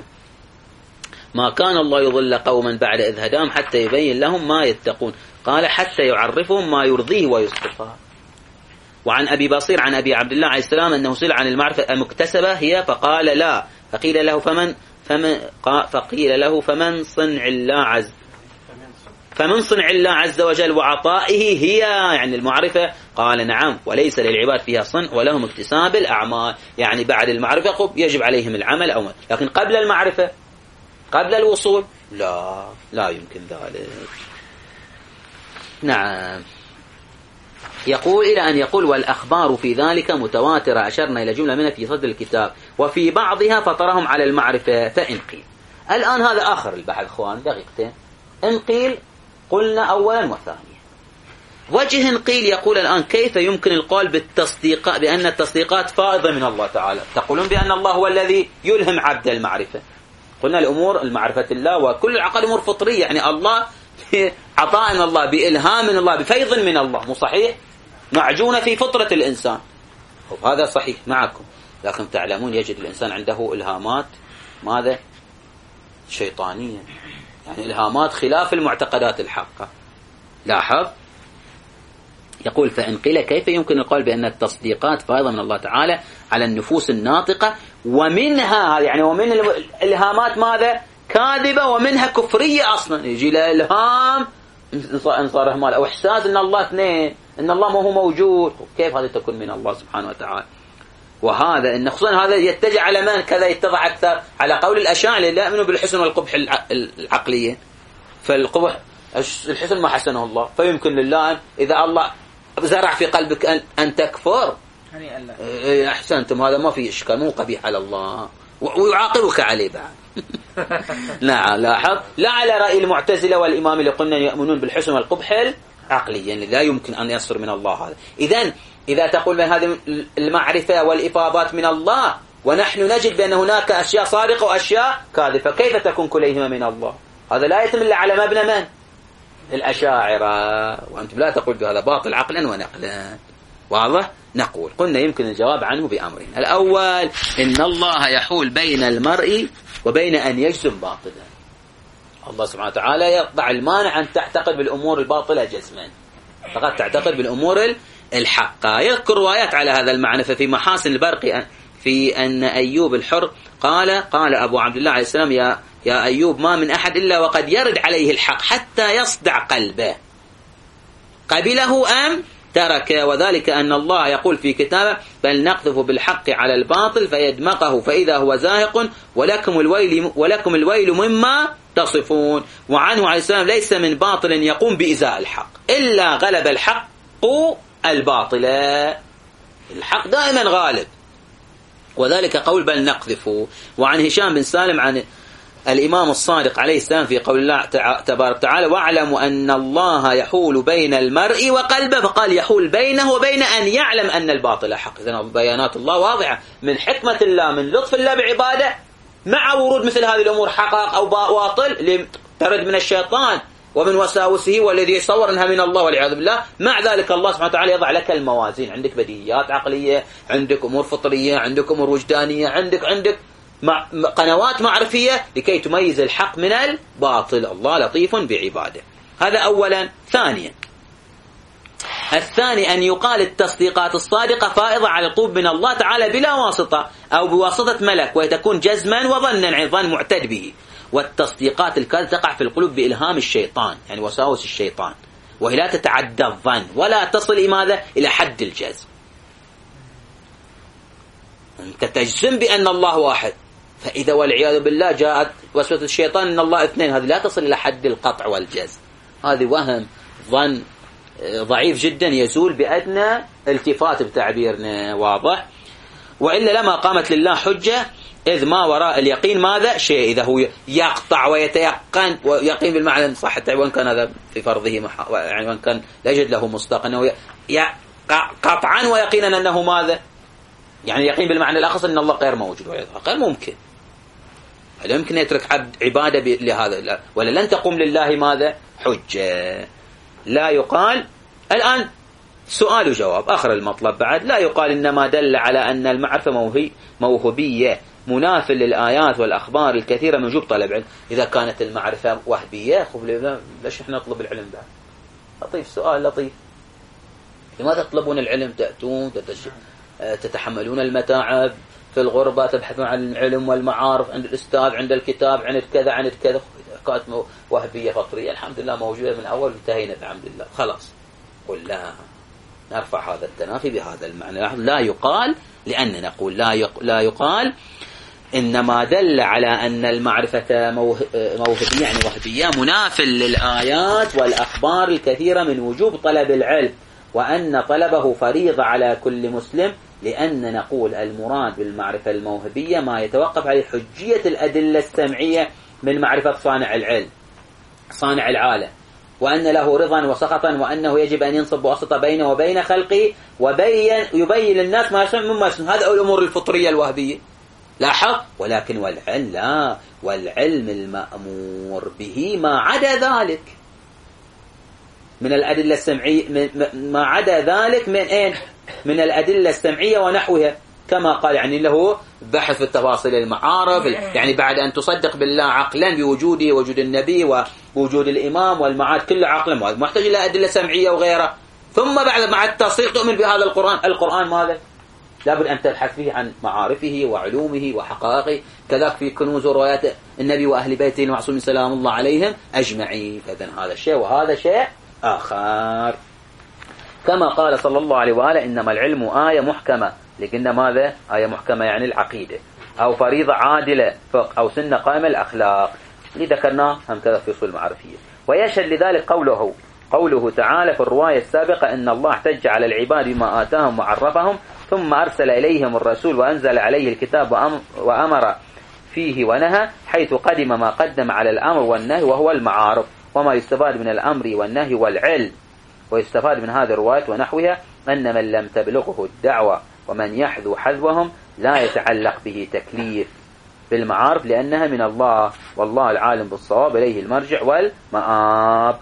ما كان الله يضل قوما بعد إذ هداهم حتى يبين لهم ما يتقون، قال: حتى يعرفهم ما يرضيه ويصطفى. وعن أبي بصير عن أبي عبد الله عليه السلام أنه سئل عن المعرفة المكتسبة هي فقال: لا. فقيل له فمن فمن فقيل له فمن صنع الله عز فمن صنع الله عز وجل وعطائه هي يعني المعرفة؟ قال: نعم، وليس للعباد فيها صنع ولهم اكتساب الأعمال. يعني بعد المعرفة يجب عليهم العمل أو ما. لكن قبل المعرفة قبل الوصول لا لا يمكن ذلك. نعم. يقول إلى أن يقول: والأخبار في ذلك متواترة، أشرنا إلى جملة منها في صدر الكتاب، وفي بعضها فطرهم على المعرفة. فإن قيل الآن هذا آخر البحث أخوان دقيقتين، إن قيل قلنا أولا وثانيا. وجه إن قيل يقول الآن: كيف يمكن القول بالتصديق بأن التصديقات فائضة من الله تعالى؟ تقولون بأن الله هو الذي يلهم عبد المعرفة. قلنا الأمور المعرفة الله وكل العقل أمور فطرية، يعني الله عطاء من الله بإلهام من الله بفيض من الله، مو صحيح؟ معجونة في فطرة الإنسان، هذا صحيح معكم، لكن تعلمون يجد الإنسان عنده إلهامات ماذا؟ شيطانية، يعني إلهامات خلاف المعتقدات الحقة. لاحظ يقول: فإن قيل كيف يمكن القول بأن التصديقات فائضة من الله تعالى على النفوس الناطقة، ومنها يعني ومن الإلهامات ماذا؟ كاذبة، ومنها كفرية أصلا، يجي له إلهام إن صار إهمال أو إحساس أن الله اثنين، أن الله ما هو موجود، كيف هذا تكون من الله سبحانه وتعالى؟ وهذا إن خصوصا هذا يتجه على من كذا يتضع أكثر على قول الأشاعرة لا يؤمنوا بالحسن والقبح العقلية، فالقبح الحسن ما حسنه الله، فيمكن لله إذا الله زرع في قلبك أن, أن تكفر أحسنتم، هذا ما في إشكال، مو قبيح على الله ويعاقبك عليه بعد. نعم. لاحظ لا على رأي المعتزلة والإمام اللي قلنا يؤمنون بالحسن والقبح العقلي، يعني لا يمكن أن يصدر من الله هذا. إذن إذا تقول من هذه المعرفة والإفاضات من الله ونحن نجد بأن هناك أشياء صادقة وأشياء كاذبة، كيف تكون كليهما من الله؟ هذا لا يتم إلا على مبنى من؟ الأشاعرة، وأنتم لا تقول بهذا باطل عقلا ونقلا. واضح؟ نقول قلنا يمكن الجواب عنه بأمرين: الأول إن الله يحول بين المرء وبين أن يجزم باطلا، الله سبحانه وتعالى يقطع المانع أن تعتقد بالأمور الباطلة جزما، فقط تعتقد بالأمور الحقة. يذكر روايات على هذا المعنى، ففي محاسن البرقي في أن أيوب الحر قال قال أبو عبد الله عليه السلام: يا يا أيوب ما من أحد إلا وقد يرد عليه الحق حتى يصدع قلبه، قبله أم ترك، وذلك أن الله يقول في كتابه: بل نقذف بالحق على الباطل فيدمغه فإذا هو زاهق ولكم الويل ولكم الويل مما تصفون. وعنه عليه السلام: ليس من باطل يقوم بإزاء الحق إلا غلب الحق الباطل، الحق دائما غالب، وذلك قول بل نقذف. وعن هشام بن سالم عن الإمام الصادق عليه السلام في قول الله تبارك وتعالى واعلموا أن الله يحول بين المرء وقلبه، فقال يحول بينه وبين أن يعلم أن الباطل حق. إذن بيانات الله واضحة من حكمة الله من لطف الله بعباده، مع ورود مثل هذه الأمور حقائق أو باطل ترد من الشيطان ومن وساوسه والذي يصور أنها من الله والعياذ بالله. مع ذلك الله سبحانه وتعالى يضع لك الموازين، عندك بديهيات عقلية، عندك أمور فطرية، عندك أمور وجدانية، عندك عندك مع قنوات معرفية لكي تميز الحق من الباطل. الله لطيف بعباده. هذا أولا. ثانيا، الثاني أن يقال التصديقات الصادقة فائضة على القرب من الله تعالى بلا واسطة أو بواسطة ملك، وتكون جزما وظنا عن ظن معتد به. والتصديقات الكاذبة تقع في القلوب بإلهام الشيطان، يعني وساوس الشيطان، وهي لا تتعدى الظن ولا تصل ماذا إلى حد الجزم. أنت تجزم بأن الله واحد، فإذا والعياذ بالله جاءت وسوسة الشيطان أن الله اثنين، هذه لا تصل إلى حد القطع والجزم، هذه وهم ظن ضعيف جدا يزول بأدنى التفات بتعبيرنا. واضح؟ وإلا لما قامت لله حجة، إذ ما وراء اليقين ماذا؟ شيء. إذا هو يقطع ويتيقن، ويقين بالمعنى صح وإن كان هذا في فرضه يعني وإن كان لا يجد له مصداق، أنه قطعا ويقينا أنه ماذا؟ يعني يقين بالمعنى الأخص أن الله غير موجود، غير ممكن. هل يمكن يترك عبد عبادة لهذا؟ لا. ولا لن تقوم لله ماذا؟ حجة. لا يقال الآن سؤال وجواب آخر المطلب بعد. لا يقال إنما دل على أن المعرفة موهي موهبية مناف للآيات والأخبار الكثيرة من وجوب طلب العلم. إذا كانت المعرفة وهبية خف ليش إحنا نطلب العلم بعد؟ لطيف، سؤال لطيف. لماذا تطلبون العلم؟ تأتون تتحملون المتاعب في الغربة، تبحثون عن العلم والمعارف عند الأستاذ، عند الكتاب، عند كذا عند كذا. كانت وهبية فطرية الحمد لله موجودة من أول، انتهينا الحمد لله خلاص. قل لا، نرفع هذا التنافي بهذا المعنى. لا يقال، لأن نقول لا لا يقال إنما دل على أن المعرفة موهبية يعني وهبية مناف للآيات والأخبار الكثيرة من وجوب طلب العلم، وأن طلبه فريضة على كل مسلم، لأن نقول المراد بالمعرفة الموهبية ما يتوقف على حجية الأدلة السمعية من معرفة صانع العلم صانع العالم، وأن له رضا وسخطا، وأنه يجب أن ينصب واسطة بينه وبين خلقه، وبين يبين للناس ما يسمع مما يسمع. هذا الأمور الفطرية الوهبية لاحظ. ولكن والعلم لا، والعلم المأمور به ما عدا ذلك من الأدلة السمعية، ما عدا ذلك من أين؟ من الأدلة السمعية ونحوها، كما قال يعني له بحث في التفاصيل المعارف، يعني بعد أن تصدق بالله عقلا بوجوده وجود النبي ووجود الإمام والمعاد كله عقلا، محتاج إلى أدلة سمعية وغيرها. ثم بعد مع التصديق تؤمن بهذا القرآن. القرآن ماذا؟ لابد أن تبحث فيه عن معارفه وعلومه وحقائقه، كذلك في كنوز وروايات النبي وأهل بيته المعصومين سلام الله عليهم أجمعين. فإذن هذا شيء وهذا شيء آخر. كما قال صلى الله عليه وآله إنما العلم آية محكمة، لكن ماذا؟ آية محكمة يعني العقيدة، أو فريضة عادلة أو سنة قائمة الأخلاق، اللي ذكرناه هم كذا في أصول المعرفية. ويشهد لذلك قوله قوله تعالى في الرواية السابقة إن الله احتج على العباد بما آتاهم وعرفهم، ثم أرسل إليهم الرسول وأنزل عليه الكتاب وأمر فيه ونهى، حيث قدم ما قدم على الأمر والنهي وهو المعارف، وما يستفاد من الأمر والنهي والعلم. ويستفاد من هذه الروايات ونحوها أن من لم تبلغه الدعوة ومن يحذو حذوهم لا يتعلق به تكليف بالمعارف، لأنها من الله، والله العالم بالصواب، إليه المرجع والمآب.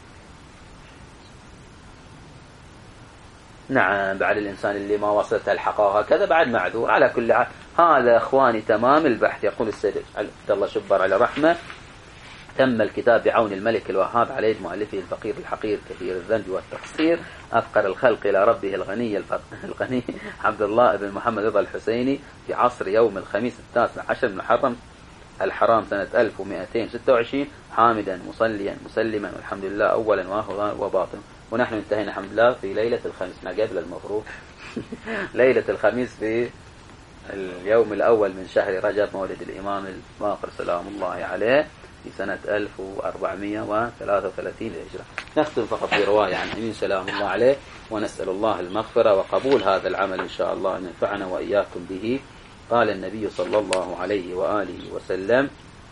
نعم، بعد الإنسان اللي ما وصلت الحقائق هكذا بعد معذور. على كل حال هذا إخواني تمام البحث. يقول السيد عبد الله شبر على رحمة: تم الكتاب بعون الملك الوهاب على يد مؤلفه الفقير الحقير كثير الذنب والتقصير، أفقر الخلق إلى ربه الغني الغني عبد الله بن محمد رضا الحسيني، في عصر يوم الخميس التاسع عشر من محرم الحرام سنة ألف ومئتين وستة وعشرين، حامدا مصليا مسلما والحمد لله أولا وآخرا وباطنا. ونحن انتهينا الحمد لله في ليلة الخميس، ما قبل المفروض ليلة الخميس في اليوم الأول من شهر رجب، مولد الإمام الماقر سلام الله عليه، في سنة ألف وأربعمئة وثلاثة وثلاثين للهجرة. نختم فقط برواية عن أمين سلام الله عليه، ونسأل الله المغفرة وقبول هذا العمل إن شاء الله، أن ينفعنا وإياكم به قال النبي صلى الله عليه وآله وسلم: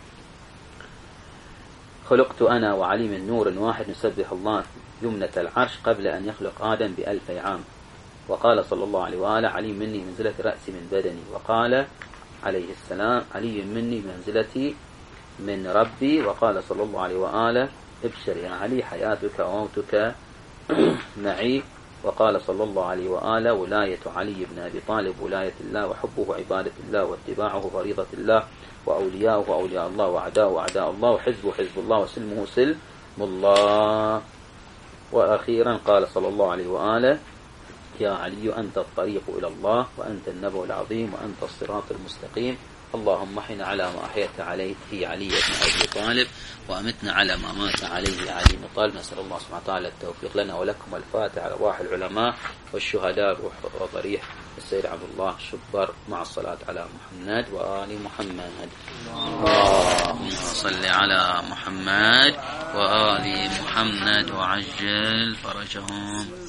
خلقت أنا وعلي من نور واحد نسبح الله يمنة العرش قبل أن يخلق آدم بألف عام. وقال صلى الله عليه وآله: علي مني منزلة رأسي من بدني. وقال عليه السلام: علي مني منزلتي من ربي. وقال صلى الله عليه وآله: ابشر يا علي، حياتك وموتك معي. وقال صلى الله عليه وآله: ولاية علي بن أبي طالب ولاية الله، وحبه عبادة الله، واتباعه فريضة الله، وأولياؤه أولياء الله، وأعداؤه أعداء الله، وحزبه حزب الله، وسلمه سلم الله. وأخيرا قال صلى الله عليه وآله: يا علي أنت الطريق إلى الله، وأنت النبأ العظيم، وأنت الصراط المستقيم. اللهم احنا على ما أحيت عليه علي بن أبي طالب، وأمتنا على ما مات عليه علي بن طالب. نسأل الله سبحانه وتعالى التوفيق لنا ولكم. الفاتحة على أرواح العلماء والشهداء وضريح السيد عبد الله شبر مع الصلاة على محمد وآل محمد. اللهم صل على محمد وآل محمد وعجل فرجهم.